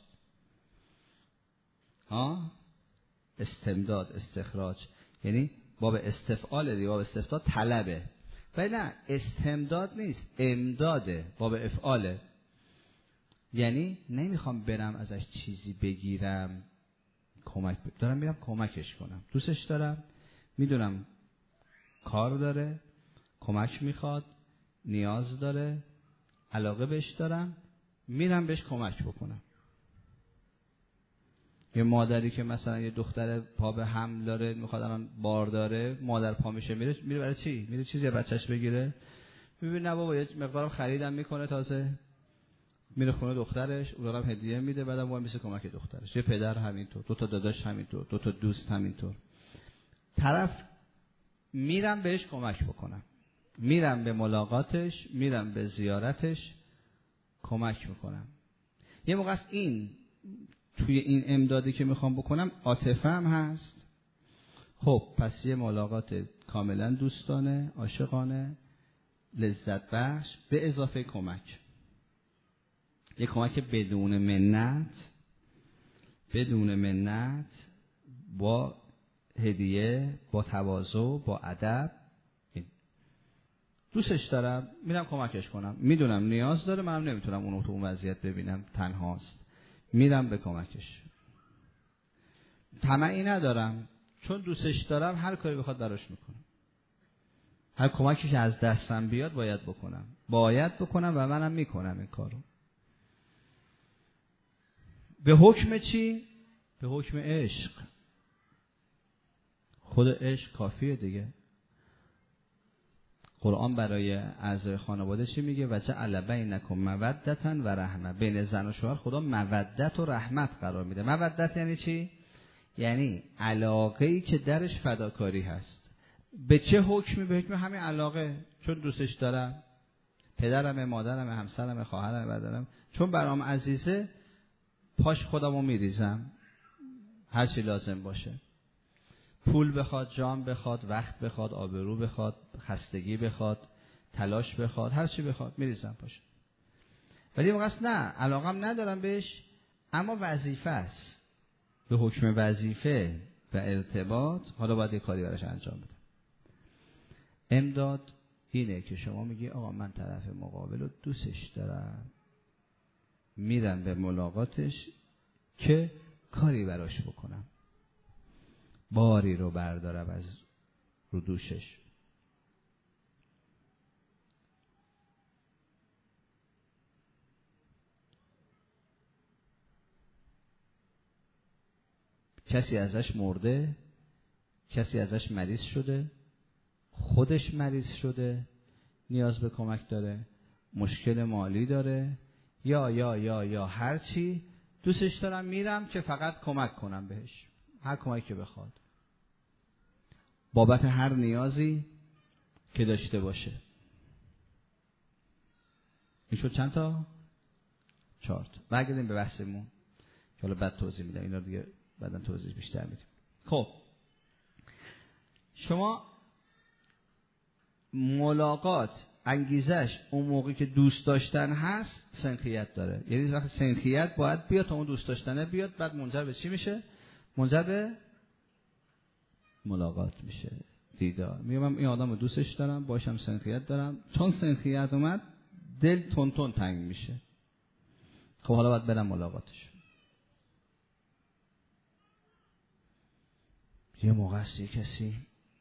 استمداد، استخراج، یعنی باب استفعال دیگه، باب استفداد طلبه. ولی نه، استمداد نیست، امداده، باب افعاله. یعنی نمیخوام برم ازش چیزی بگیرم، دارم میرم کمکش کنم. دوستش دارم، میدونم کار داره، کمک میخواد، نیاز داره، علاقه بهش دارم، میرم بهش کمک بکنم. یه مادری که مثلا یه دختر پا به حمل داره، میخواد الان بار داره، مادر پا میشه میره برای چی؟ میره چیزی بچهش بگیره؟ میبینه نه بابا، یه مقدارم خریدم میکنه، تازه میره خونه دخترش، اونم هدیه میده، بعدم وای میشه کمک دخترش. یه پدر همینطور، 2 تا داداش همینطور، 2 تا دوست همینطور. طرف میرم بهش کمک بکنم، میرم به ملاقاتش، میرم به زیارتش کمک میکنم. یه موقع است این توی این امدادی که میخوام بکنم عاطفه هم هست. خب پس یه ملاقات کاملا دوستانه، عاشقانه، لذت بخش، به اضافه کمک. یه کمک بدون منت، با هدیه، با تواضع، با ادب. دوستش دارم، میرم کمکش کنم، میدونم نیاز داره، منم نمیتونم اونو تو اون وضعیت ببینم، تنهاست، میرم به کمکش. طمعی ندارم، چون دوستش دارم هر کاری بخواد براش میکنم. هر کمکی که از دستم بیاد باید بکنم و منم میکنم این کارو. به حکم چی؟ به حکم عشق. خود عشق کافیه دیگه. قرآن برای اعضای خانواده چی میگه؟ و جعل بینکم مودة و رحمه. بین زن و شوهر خدا مودت و رحمت قرار میده. مودت یعنی چی؟ یعنی علاقه‌ای که درش فداکاری هست. به چه حکمی؟ به حکم همین علاقه. چون دوستش دارم، پدرمه، مادرمه، همسرمه، خواهرمه، برادرم، چون برام عزیزه، پاش خودمو میریزم هر چی لازم باشه. پول بخواد، جان بخواد، وقت بخواد، آبرو بخواد، خستگی بخواد، تلاش بخواد، هر چی بخواد میریزم پاش. ولی موقع است نه، علاقم ندارم بهش، اما وظیفه است. به حکم وظیفه و ارتباط حالا باید یه کاری براش انجام بدم. امداد اینه که شما میگی آقا من طرف مقابل رو دوستش دارم، میرم به ملاقاتش که کاری براش بکنم، باری رو بردارم از رو دوشش. کسی ازش مرده، کسی ازش مریض شده، خودش مریض شده، نیاز به کمک داره، مشکل مالی داره، یا هر چی، دوستش دارم، میرم که فقط کمک کنم بهش، هر کمکی که بخواد، بابت هر نیازی که داشته باشه. این شد چند تا؟ 4 تا. برگردیم به بحثمون که حالا بعد توضیح میدم، اینا دیگه بعداً توضیح بیشتر میدیم. خب شما ملاقات انگیزش اون موقعی که دوست داشتن هست سنخیت داره. یعنی وقتی سنخیت باید بیاد تا اون دوست داشتنه بیاد، بعد منجر به چی میشه؟ منجر به ملاقات میشه، دیدار. میگم من این آدم رو دوستش دارم، باشم سنخیت دارم، چون سنخیت اومد دل تون تون تنگ میشه. خب حالا باید برم ملاقاتش. یه موقع است یه کسی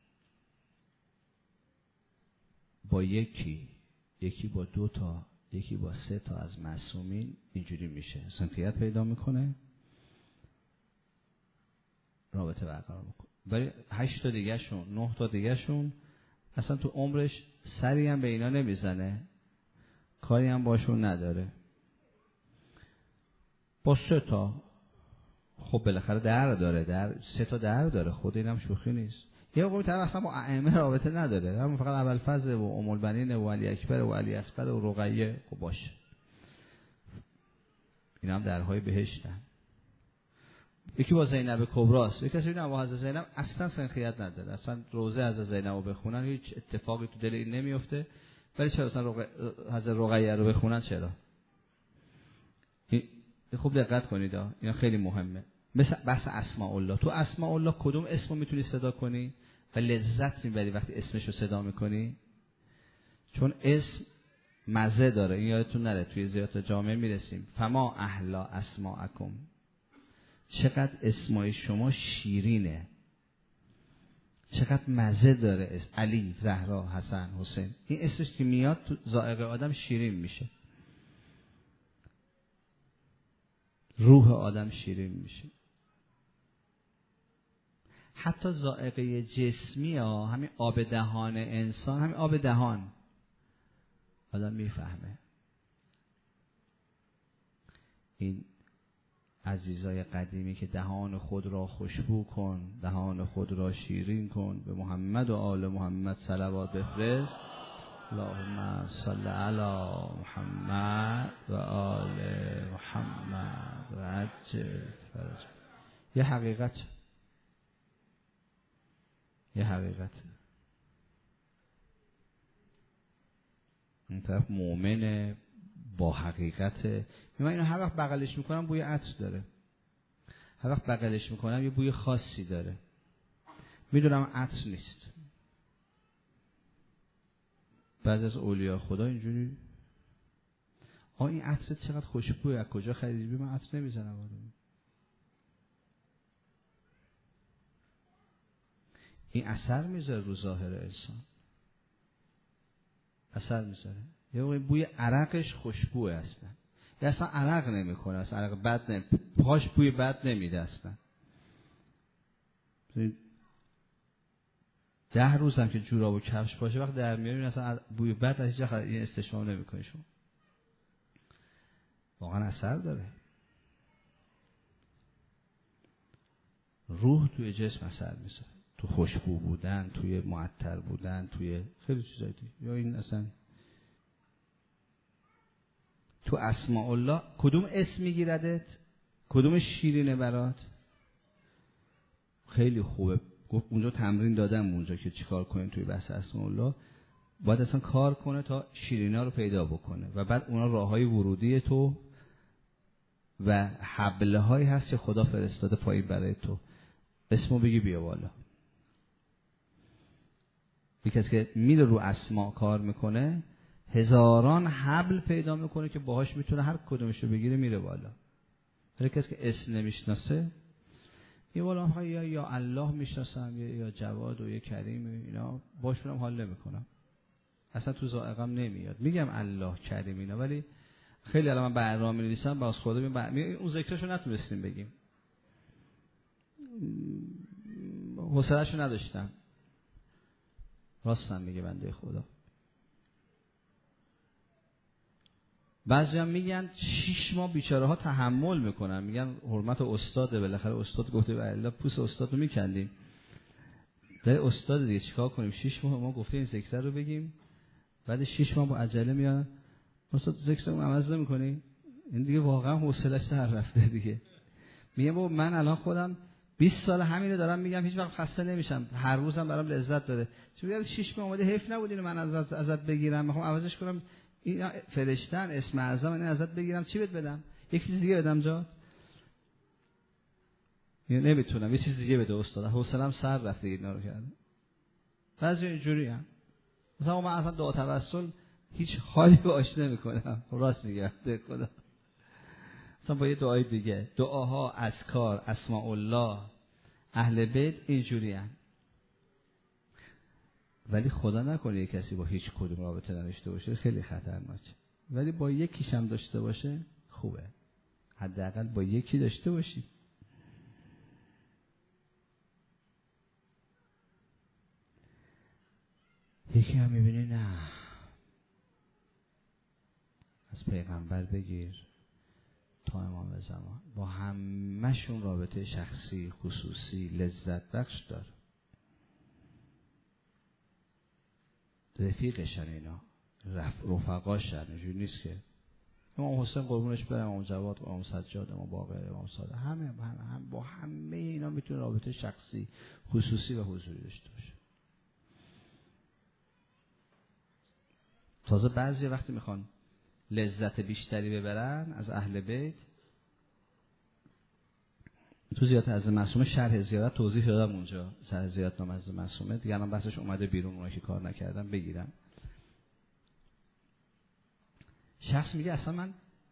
با یکی با 2 تا، یکی با 3 تا از معصومین اینجوری میشه، سنخیت پیدا میکنه، رابطه برقرار میکنه. ولی 8 تا دیگه شون، 9 تا دیگه شون اصلا تو عمرش سری هم به اینا نمیزنه، کاری هم باشون نداره. با 3 تا خب بالاخره در داره، 3 تا در داره، خود اینم شوخی نیست. یه موقعی طرف اصلا با ائمه رابطه نداره، همون فقط ابوالفضل و ام البنین و علی اکبر و علی اصغر و رقیه. خب باشه، اینا هم درهای بهشتن. یکی با زینب کبراست، یکی کسی با حضرت زینب اصلا سنخیت نداره، اصلا روزه حضرت زینب رو بخونن هیچ اتفاقی تو دل این نمیفته. ولی چرا اصلا حضرت رقیه رو بخونن؟ چرا؟ خوب دقت کنید اینا خیلی مهمه. مثل بحث اسماء الله، تو اسماء الله کدوم اسمو میتونی صدا کنی و لذت میبری وقتی اسمشو صدا میکنی؟ چون اسم مزه داره. این یادتون نره توی زیارت جامع میرسیم فما احلا اسماءکم، چقدر اسمای شما شیرینه، چقدر مزه داره اسم. علی، زهرا، حسن، حسین، این اسمش که میاد تو ذائقه آدم شیرین میشه، روح آدم شیرین میشه. حتی ذائقه جسمی همین آب دهان انسان، همین آب دهان آدم میفهمه. این عزیزای قدیمی که دهان خود را خوشبو کن، دهان خود را شیرین کن، به محمد و آل محمد صلوات بفرست. اللهم صل علی محمد و آل محمد و عجل فرج. یه حقیقت این طرف مؤمنه با حقیقته. من اینو هر وقت بغلش میکنم بوی عطر داره، هر وقت بغلش میکنم یه بوی خاصی داره، میدونم عطر نیست. بعضی از اولیاء خدا اینجوری این عطر چقدر خوشبوه، از کجا خریدی؟ من عطر نمیزنم. این اثر میذاره رو ظاهر انسان، اثر میذاره. یه بوی عرقش خوشبوه اصلا، یا اصلا عرق نمیکنه، اصلا عرق بد نمیده، پاش بوی بد نمیده اصلا. 10 روز هم که جوراب و کفش باشه وقت در میارین اصلا بوی بد از هیچ این استشمام نمیکنه. شما واقعا اثر داره. روح توی جسم اثر میذاره، تو خوشبو بودن، توی معطر بودن، توی خیلی چیزایی دیگه. یا این اصلا تو اسماء الله کدوم اسم میگیردت؟ کدوم شیرینه برات؟ خیلی خوبه. گفت اونجا تمرین دادم اونجا که چیکار کنیم توی بحث اسماء الله. باید اصلا کار کنه تا شیرینا رو پیدا بکنه و بعد اونا راههای ورودی تو و حبله هایی هست که خدا فرستاده پایین برای تو. اسمو بگی بیا بالا. یکی کسی که میره رو اسماء کار میکنه هزاران حبل پیدا میکنه که باهاش میتونه هر کدومشو بگیره میره بالا. هر کسی که اسم نمیشناسه یه بالا یا الله میشناسم یا جواد و یا کریم، اینا باشون هم حال نمیکنم، اصلا تو ذائقم نمیاد. میگم الله کریم اینا، ولی خیلی الان من برنامه می‌نویسم باز خدا اون ذکرشو نتونستیم بگیم، حوصله‌شو نداشتم. راستم میگه بنده خدا. بعضی هم میگن 6 ماه بیچاره ها تحمل میکنن، میگن حرمت استاده، بالاخره استاد گفته و الا پوست استاد رو میکندیم. ده استاد دیگه چیکار کنیم؟ 6 ماه ما گفته این ذکر رو بگیم، بعد 6 ماه با عجله میاد استاد ذکرمون عوض نمی‌کنی؟ این دیگه واقعا حوصله‌اش سر رفته دیگه. میگم بابا من الان خودم 20 سال همین رو دارم میگم، هیچ وقت خسته نمیشم، هر روزم برام لذت داره. چون میگم 6 ماه اومده حیف نبود اینو من ازت بگیرم، میخوام عوضش کنم، این فرشتن اسم اعظم این ازت بگیرم، چی بهت بدم؟ یک چیز دیگه بدم جا؟ نمیتونم، یه چیز دیگه بده استاد، حوصله‌ام سر رفته اینا رو کردم. بعضی اینجوری هم مثلا من اصلا دعا توسل هیچ حالی باش نمیکنم. راست میگم به خدا. مثلا با یه دعای دیگه، دعاها، اذکار، اسماء الله، اهل بیت اینجوری هم. ولی خدا نکنه یک کسی با هیچ کدوم رابطه نداشته باشه، خیلی خطرناکه. ولی با یکیش هم داشته باشه خوبه، حداقل با یکی داشته باشی. یکی هم میبینی نه، از پیغمبر بگیر تا امام زمان، با همه‌شون رابطه شخصی، خصوصی، لذت بخش داره. رفیقشن اینا، رفقاشن. اینجوری نیست که امام حسین قربونش برم، امام جواد، امام سجاد، امام باقر، امام صادق، همه با همه اینا میتونه رابطه شخصی، خصوصی و حضوری داشته باشه. تازه بعضی وقتی میخوان لذت بیشتری ببرن از اهل بیت، تو زیارت حضرت معصومه شرح زیارت توضیح دادم اونجا، شرح زیارت نام حضرت معصومه دیگه الان بحثش اومده بیرون، اونایی که کار نکردن بگیرن. شخص میگه اصلا من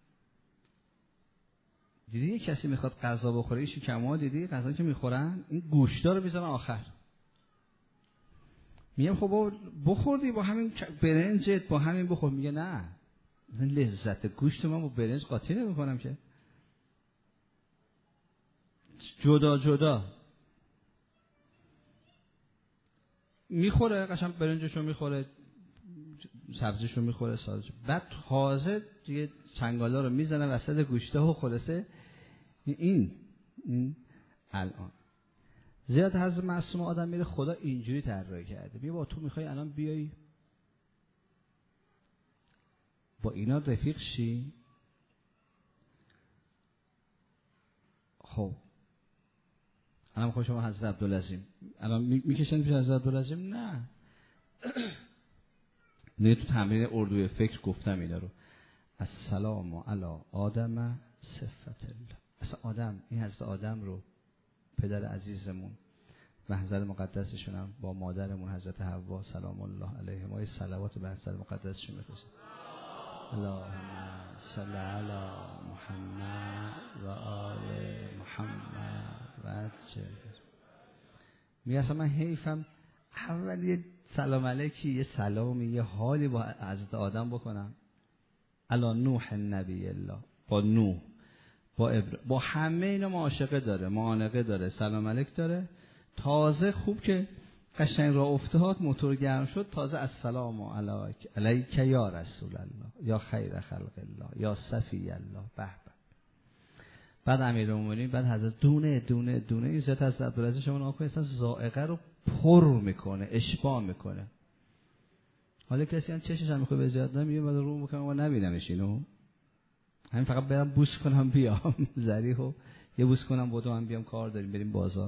دیدی یه کسی میخواد غذا بخوره، این شکم‌ها دیدی غذایی که میخورن این گوشتا رو میذارن آخر. میگم خب بخوردی با همین برنجت با همین بخور. میگه نه لذت گوشت من با برنج قاطی نمیکنم که، جدا جدا میخوره، قشنگ برنجشو میخوره، سبزیشو میخوره، سالشو، بعد تازه دیگه چنگالا رو میزنه وسط گوشته و خلاصه این الان زیاد حضرت معصومه آدم میره خدا اینجوری طراحی کرده. بیا با تو میخوای الان بیای با اینا رفیق شی، خب الان میخوای شما حضرت عبدالعظیم الان میکشن پیش حضرت عبدالعظیم؟ نه نه، تو تمرین اردوی فکر گفتم اینا رو. السلام علی آدم صفت الله. اصلا آدم، این حضرت آدم رو پدر عزیزمون و حضرت مقدسشون هم با مادرمون حضرت حوا سلام الله علیهم ما صلوات به حضرت مقدسشون بفرستیم. اللهم صل علی محمد و آل محمد و عجل. میگه اصلا من حیفم اول یه سلام علیکی، یه سلامی، یه حالی با حضرت آدم بکنم. علی نوح نبی الله، با نوح، با همه اینا معاشقه داره، معانقه داره، سلام علیک داره. تازه خوب که قشنگ راه افتاد، موتور گرم شد، تازه السلام علیک یا رسول الله یا خیر خلق الله یا صفی الله. به به. بعد امیرالمومنین، بعد حضرت دونه دونه دونه این ذات از عبدالعزیز شما نگاه کنید، اصلا ذائقه رو پر میکنه، اشباع میکنه. حالا کسی هم چشش هم میخواد به زیاد نمیگه بعد رو بکنم و نبینمش اینو، همین فقط برم بوس کنم بیام ذریحو یه بوس کنم بودو هم بیام، کار داریم بریم بازار.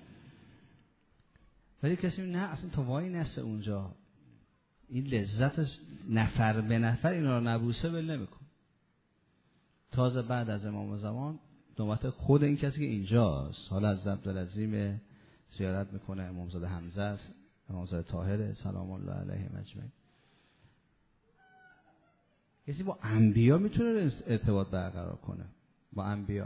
ولی کسی نه اصلا تا وای نسته اونجا این لذت نفر به نفر اینا رو نبوسه ول نمیکن. تازه بعد از امام زمان نوبت خود این کسی که اینجاست، حالا از عبدالعظیم زیارت میکنه، امامزاده حمزه است، امامزاده طاهره سلام الله علیهم اجمعین. کسی با انبیا میتونه ارتباط برقرار کنه، با انبیا.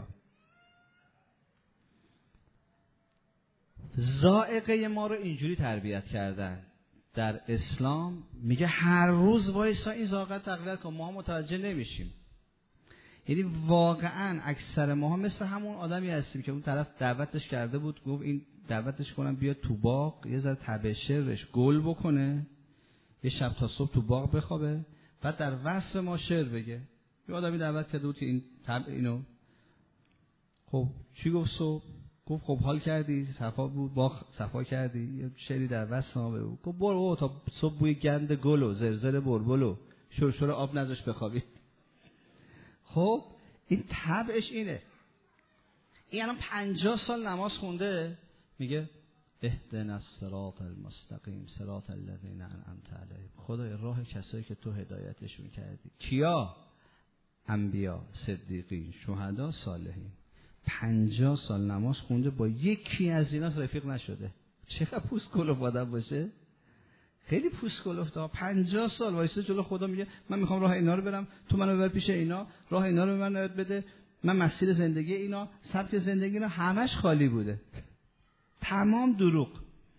ذائقه ما رو اینجوری تربیت کردن در اسلام، میگه هر روز وایسا این ذائقه تقویت کن. ما متوجه نمیشیم. یعنی واقعا اکثر ماها مثل همون آدمی هستیم که اون طرف دعوتش کرده بود، گفت این دعوتش کنم بیا تو باغ یه ذره تبشرش گل بکنه، یه شب تا صبح تو باغ بخوابه، بعد در وصف ما شعر بگه. یه آدمی دعوت کرده بود که این اینو، خب چی گفت صبح؟ گفت خب حال کردی؟ صفا بود باغ صفا کردی؟ یه شعری در وصف ما بگو. گفت برو تا صبح بوی گند گل و زرزر بلبل و شرشر آب نذاش بخوابی. خب این طبعش اینه. این الان 50 سال نماز خونده، میگه اهدنا الصراط المستقیم صراط الذین انعمت علیهم. خدای راه کسایی که تو هدایتشون کردی. کیا؟ انبیا، صدیقین، شهدا، صالحین. 50 سال نماز خونده، با یکی از اینا رفیق نشده. چقدر پوست کلوف آدم باشه، خیلی پوست کلفته. 50 سال وایسه جلو خدا، میگه من میخوام راه اینا رو برم، تو منو ببر پیش اینا، راه اینا رو به من یاد بده، من مسیر زندگی اینا، سبک زندگی اینا، همش خالی بوده، تمام دروغ.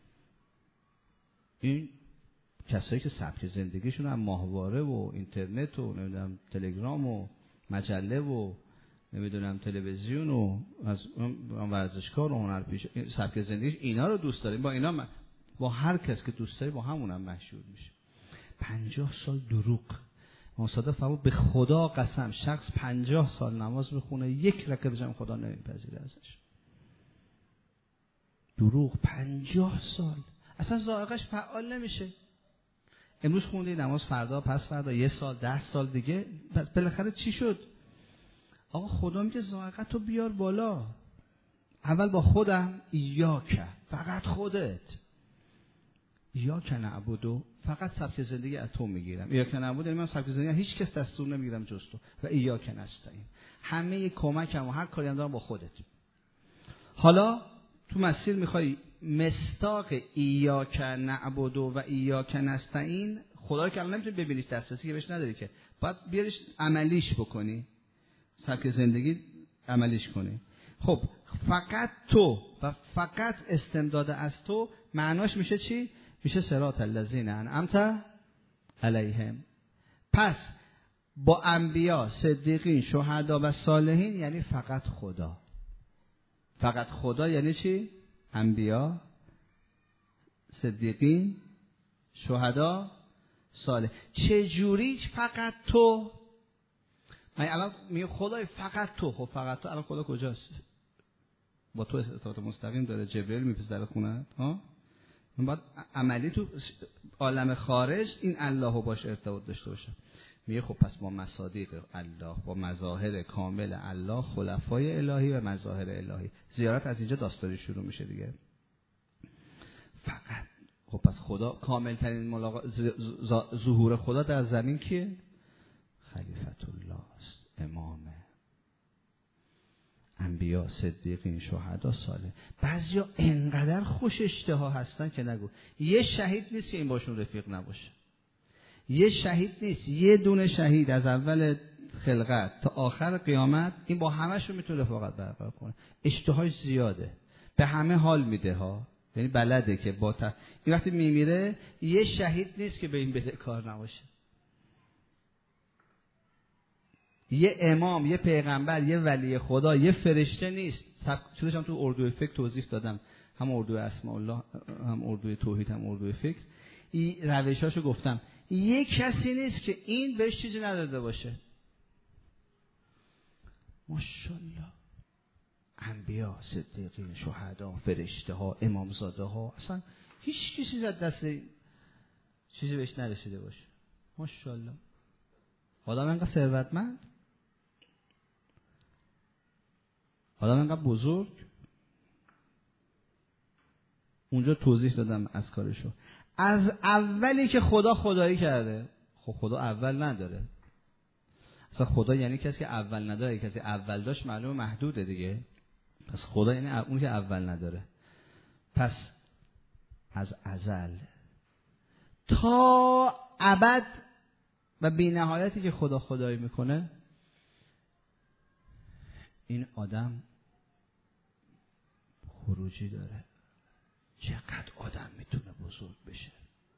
این کسایی که سبک زندگیشون هم ماهواره و اینترنت و نمیدونم تلگرام و مجله و نمیدونم تلویزیون و از ورزشکار و هنرپیشه، سبک زندگیش اینا رو دوست داره، با اینا با هر کس که دوست داری با همونم مشهور میشه. 50 سال دروغ. مصادف فرمود به خدا قسم شخص 50 سال نماز میخونه، یک رکعتش هم خدا نمیپذیره ازش. دروغ. 50 سال اصلا ذائقه‌اش فعال نمیشه. امروز خوندی نماز، فردا، پس فردا، یه سال، 10 سال دیگه، بالاخره چی شد؟ آقا خدا میگه ذائقه‌تو بیار بالا. اول با خودم، ایاک، فقط خودت. ایاک نعبدو، فقط سبک زندگی از تو میگیرم. ایاک نعبدو یعنی من سبک زندگی هیچ کس دستور نمیگیرم جز تو. و ایاک نستعین، همه کمکم و هر کاری هم دارم با خودت. حالا تو مسیر میخوای مصداق ایاک نعبد و ایاک نستعین، خدا که الان نمیتونی ببینیش، دسترسی که بهش نداری که، باید بیاریش عملیش بکنی، سبک زندگی عملیش کنی. خب فقط تو و فقط استمداد از تو معناش میشه چی؟ میشه صراط الذین انعمت علیهم. پس با انبیا، صدیقین، شهدا و صالحین یعنی فقط خدا. فقط خدا یعنی چی؟ انبیا، صدیقین، شهدا، صالح. چجوری فقط تو؟ من الان میگم خدای فقط تو. خب فقط تو الان خدا کجاست؟ با تو ارتباط مستقیم داره، جبرئیل میپرسه در خونت ها؟ من باید عملی تو عالم خارج این الله رو باش ارتباط داشته باشم. میگه خب پس با مصادیق الله، با مظاهر کامل الله، خلفای الهی و مظاهر الهی، زیارت از اینجا داستانی شروع میشه دیگه. فقط خب پس خدا کامل ترین ظهور خدا در زمین کیه؟ خلیفت الله است، امامه، انبیا، صدیقین، شهدا، صالح. بعضیا انقدر خوش اشتها هستن که نگو. یه شهید نیست که این باشون رفیق نباشه. یه شهید نیست، یه دونه شهید از اول خلقت تا آخر قیامت این با همه‌شون میتونه رفاقت برقرار کنه. اشتهاش زیاده، به همه حال میده ها، یعنی بلده که با این وقتی میمیره یه شهید نیست که به این بده کار نباشه. یه امام، یه پیغمبر، یه ولی خدا، یه فرشته نیست. چیزش هم تو اردوی فکر توضیح دادم، هم اردوی اسماء الله، هم اردوی توحید، هم اردوی فکر. این روشاشو گفتم. یه کسی نیست که این بهش چیزی نداده باشه. ماشاءالله انبیا، صدیقین، شهدا، فرشته ها، امامزاده ها، اصلا هیچ کسی از دست چیزی بهش نرسیده باشه. ماشاءالله. آدم انقدر ثروتمند، آدم انقدر بزرگ. اونجا توضیح دادم از کارشو. از اولی که خدا خدایی کرده. خب خدا اول نداره. اصلا خدا یعنی کسی که اول نداره. کسی اول داشت معلومه محدوده دیگه. پس خدا یعنی اون که اول نداره. پس از ازل تا ابد و بی نهایتی که خدا خدایی میکنه، این آدم خروجی داره. چقدر آدم میتونه بزرگ بشه.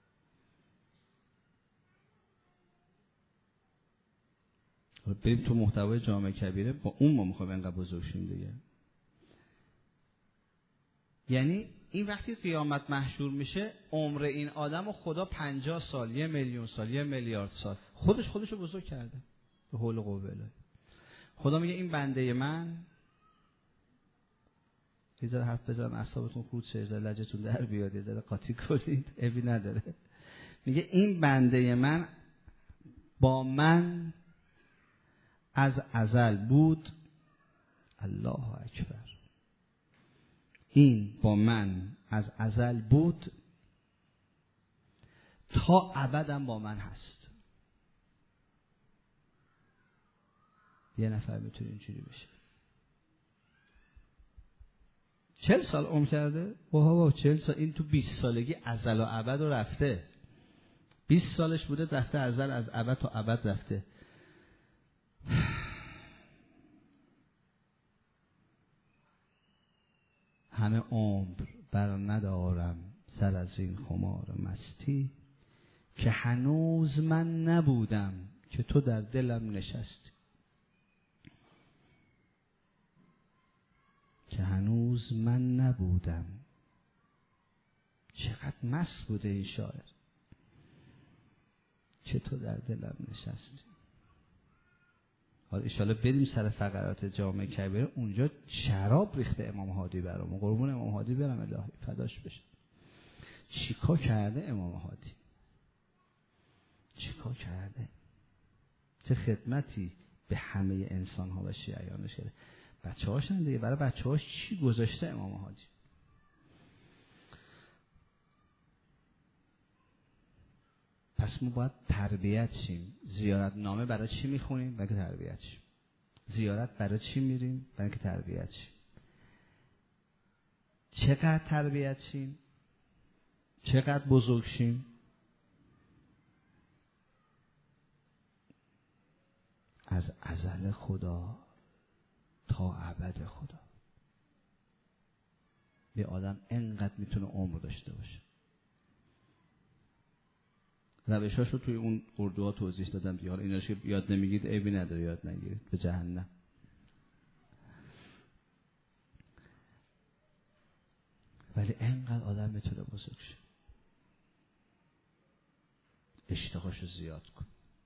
بریم تو محتوای جامعه کبیره، با اون ما میخوایم اینقدر بزرگ شیم دیگه. یعنی این وقتی قیامت محشور میشه، عمر این آدم و خدا 50 سال، 1 میلیون سال، 1 میلیارد سال خودشو بزرگ کرده به حول و قوه الهی. خدا میگه این بنده من، یه ذره حرف بزنم اعصابتون خورد شه، یه ذره لجتون در بیاد، یه ذره قاطی کنید، عیبی نداره. میگه این بنده من با من از ازل بود. الله اکبر. این با من از ازل بود تا ابدم با من هست. یه نفر میتونه اینجوری بشه. 40 سال عمر کرده. واه 40 سال. این تو 20 سالگی ازل و ابد رو رفته. 20 سالش بوده رفته ازل، از ابد تا ابد رفته. همه عمر بر ندارم سر از این خمار مستی، که هنوز من نبودم که تو در دلم نشستی. که هنوز من نبودم. چقدر مست بوده این شاعر که تو در دلم نشستی. حالا انشالله بریم سر فقرات جامعه کبیره، اونجا شراب ریخته امام هادی برامون. قربون امام هادی برم، الهی فداش بشه. چیکار کرده امام هادی؟ چیکار کرده؟ چه خدمتی به همه انسان ها و شیعیانش کرده. بچه هاشن دیگه، برای بچه هاش چی گذاشته امام هادی؟ پس ما باید تربیت شیم. زیارت نامه برای چی میخونیم؟ برای که تربیت شیم. زیارت برای چی میریم؟ برای که تربیت شیم. چقدر تربیت شیم، چقدر بزرگ شیم، از ازل خدا تا ابد خدا. یه آدم انقدر میتونه عمر داشته باشه. روشاشو توی اون اردوها توضیح دادم دیگه. حالا ایناشو یاد نمیگید عیبی نداره، یاد نگیرید، به جهنم. ولی انقدر آدم میتونه بزرگ شه. اشتهاشو زیاد کن.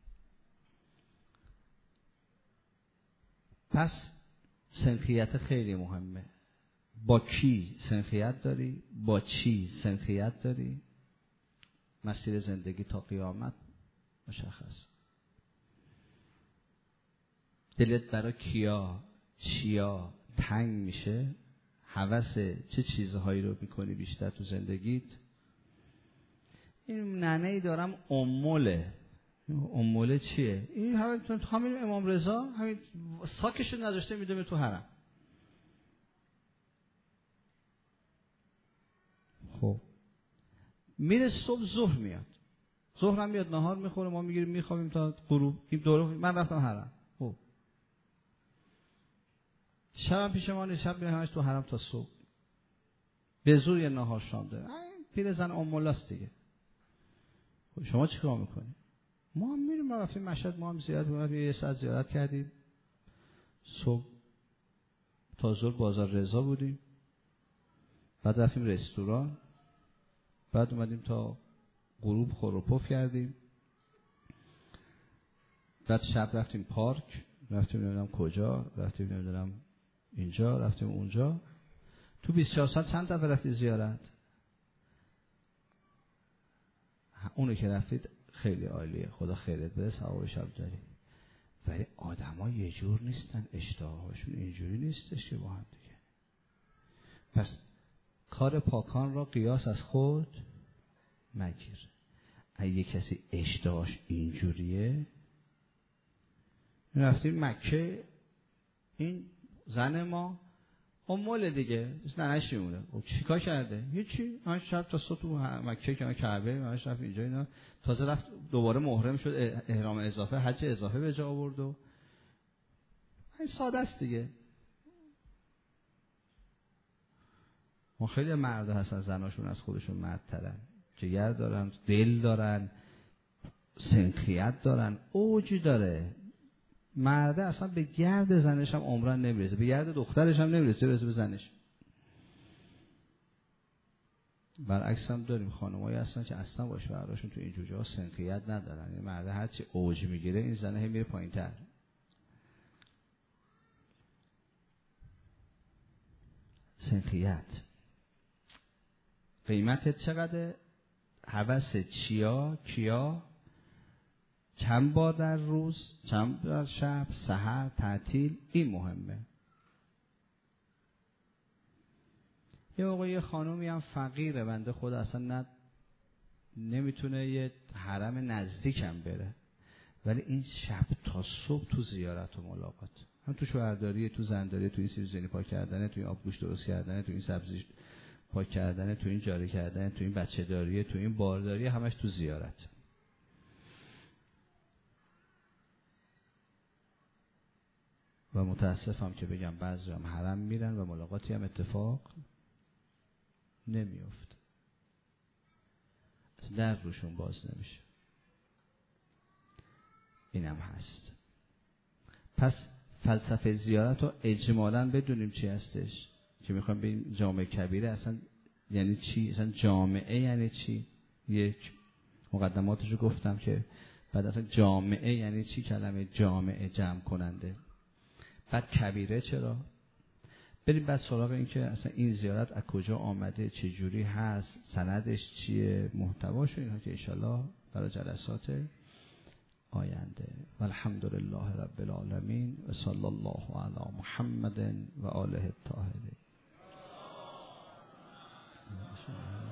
پس سنخیت خیلی مهمه. با کی سنخیت داری؟ با چی سنخیت داری؟ مسیر زندگی تا قیامت مشخص. دلت برای کیا چیا تنگ میشه، هوس چه چیزهایی رو میکنی بیشتر تو زندگیت. این ننه‌ای دارم اموله چیه؟ این همین امام رضا همین ساکشو نذاشته میدونه تو حرم. خب میره صبح ظهر میاد، ظهر هم میاد نهار میخوره، ما میگیریم میخوابیم تا غروب. این دوره من رفتم حرم. خب شب پیش ما نیست، شب میرم همش تو حرم تا صبح. به زور یه نهار شام داره. پیر زن امولاست دیگه. خب شما چیکار میکنی؟ ما هم میریم، ما رفتیم مشهد، ما هم زیارت یه ساعت زیارت کردیم. صبح تا ظهر بازار رضا بودیم، بعد رفتیم رستوران، بعد اومدیم تا غروب خور و پف کردیم، بعد شب رفتیم پارک، رفتیم نمیدونم کجا، رفتیم نمیدونم اینجا، رفتیم اونجا. تو 24 ساعت چند دفعه رفتی زیارت؟ اونو که رفتید خیلی عالیه، خدا خیرت بده، ثوابش هم داری. ولی آدما یه جور نیستن، اشتهاشون اینجوری نیستش که با هم دیگه. پس کار پاکان را قیاس از خود مگیر. اگه کسی اشتهاش اینجوریه، رفتیم مکه، این زن ما امول دیگه ننش میمونه. او چیکار کرده؟ هیچی، من شب تا صبح تو مکه کنار کعبه، من رفت اینجا اینا، تازه رفت دوباره محرم شد، احرام اضافه، حج اضافه به جا آورد و این ساده است دیگه. ما خیلی مرد هستن زناشون از خودشون مردترن، جگر دارن، دل دارن، سنخیت دارن، اوجی داره. مرده اصلا به گرد زنش هم عمرن نمیرسه، به گرد دخترش هم نمیرسه، برسه به زنش. برعکس هم داریم خانمایی هستن که اصلا با شوهراشون تو این جوجه ها سنخیت ندارن. این مرده هرچی اوج میگیره این زنه هم میره پایین تر. سنخیت قیمتت چقدره؟ هوس چیا کیا، چند بار در روز، چند بار شب، سحر، تعطیل، این مهمه. یه موقع یه خانومی هم فقیره بنده خدا، اصلا نمیتونه یه حرم نزدیکم بره، ولی این شب تا صبح تو زیارت و ملاقات، هم تو شوهرداری، تو زنداری، تو این سیبزمینی پاک کردنه، تو این آبگوشت درست کردنه، تو این سبزی پاک کردنه، تو این جاری کردنه، تو این بچه داریه، تو این بارداری، همش تو زیارت. و متاسفم که بگم بعضی هم حرم میرن و ملاقاتی هم اتفاق نمیفته، در روشون باز نمیشه. اینم هست. پس فلسفه زیارت رو اجمالاً بدونیم چی هستش که میخوام بگیم. جامعه کبیره اصلا یعنی چی؟ اصلا جامعه یعنی چی؟ یک مقدماتشو گفتم که بعد اصلا جامعه یعنی چی؟ کلمه جامعه جمع کننده. بعد کبیره چرا؟ بریم بعد سراغ این که اصلا این زیارت از کجا آمده، چه جوری هست، سندش چیه، محتواش و اینها که انشالله برای جلسات آینده. والحمدلله رب العالمین و صلی الله علی محمد و آله الطاهرین.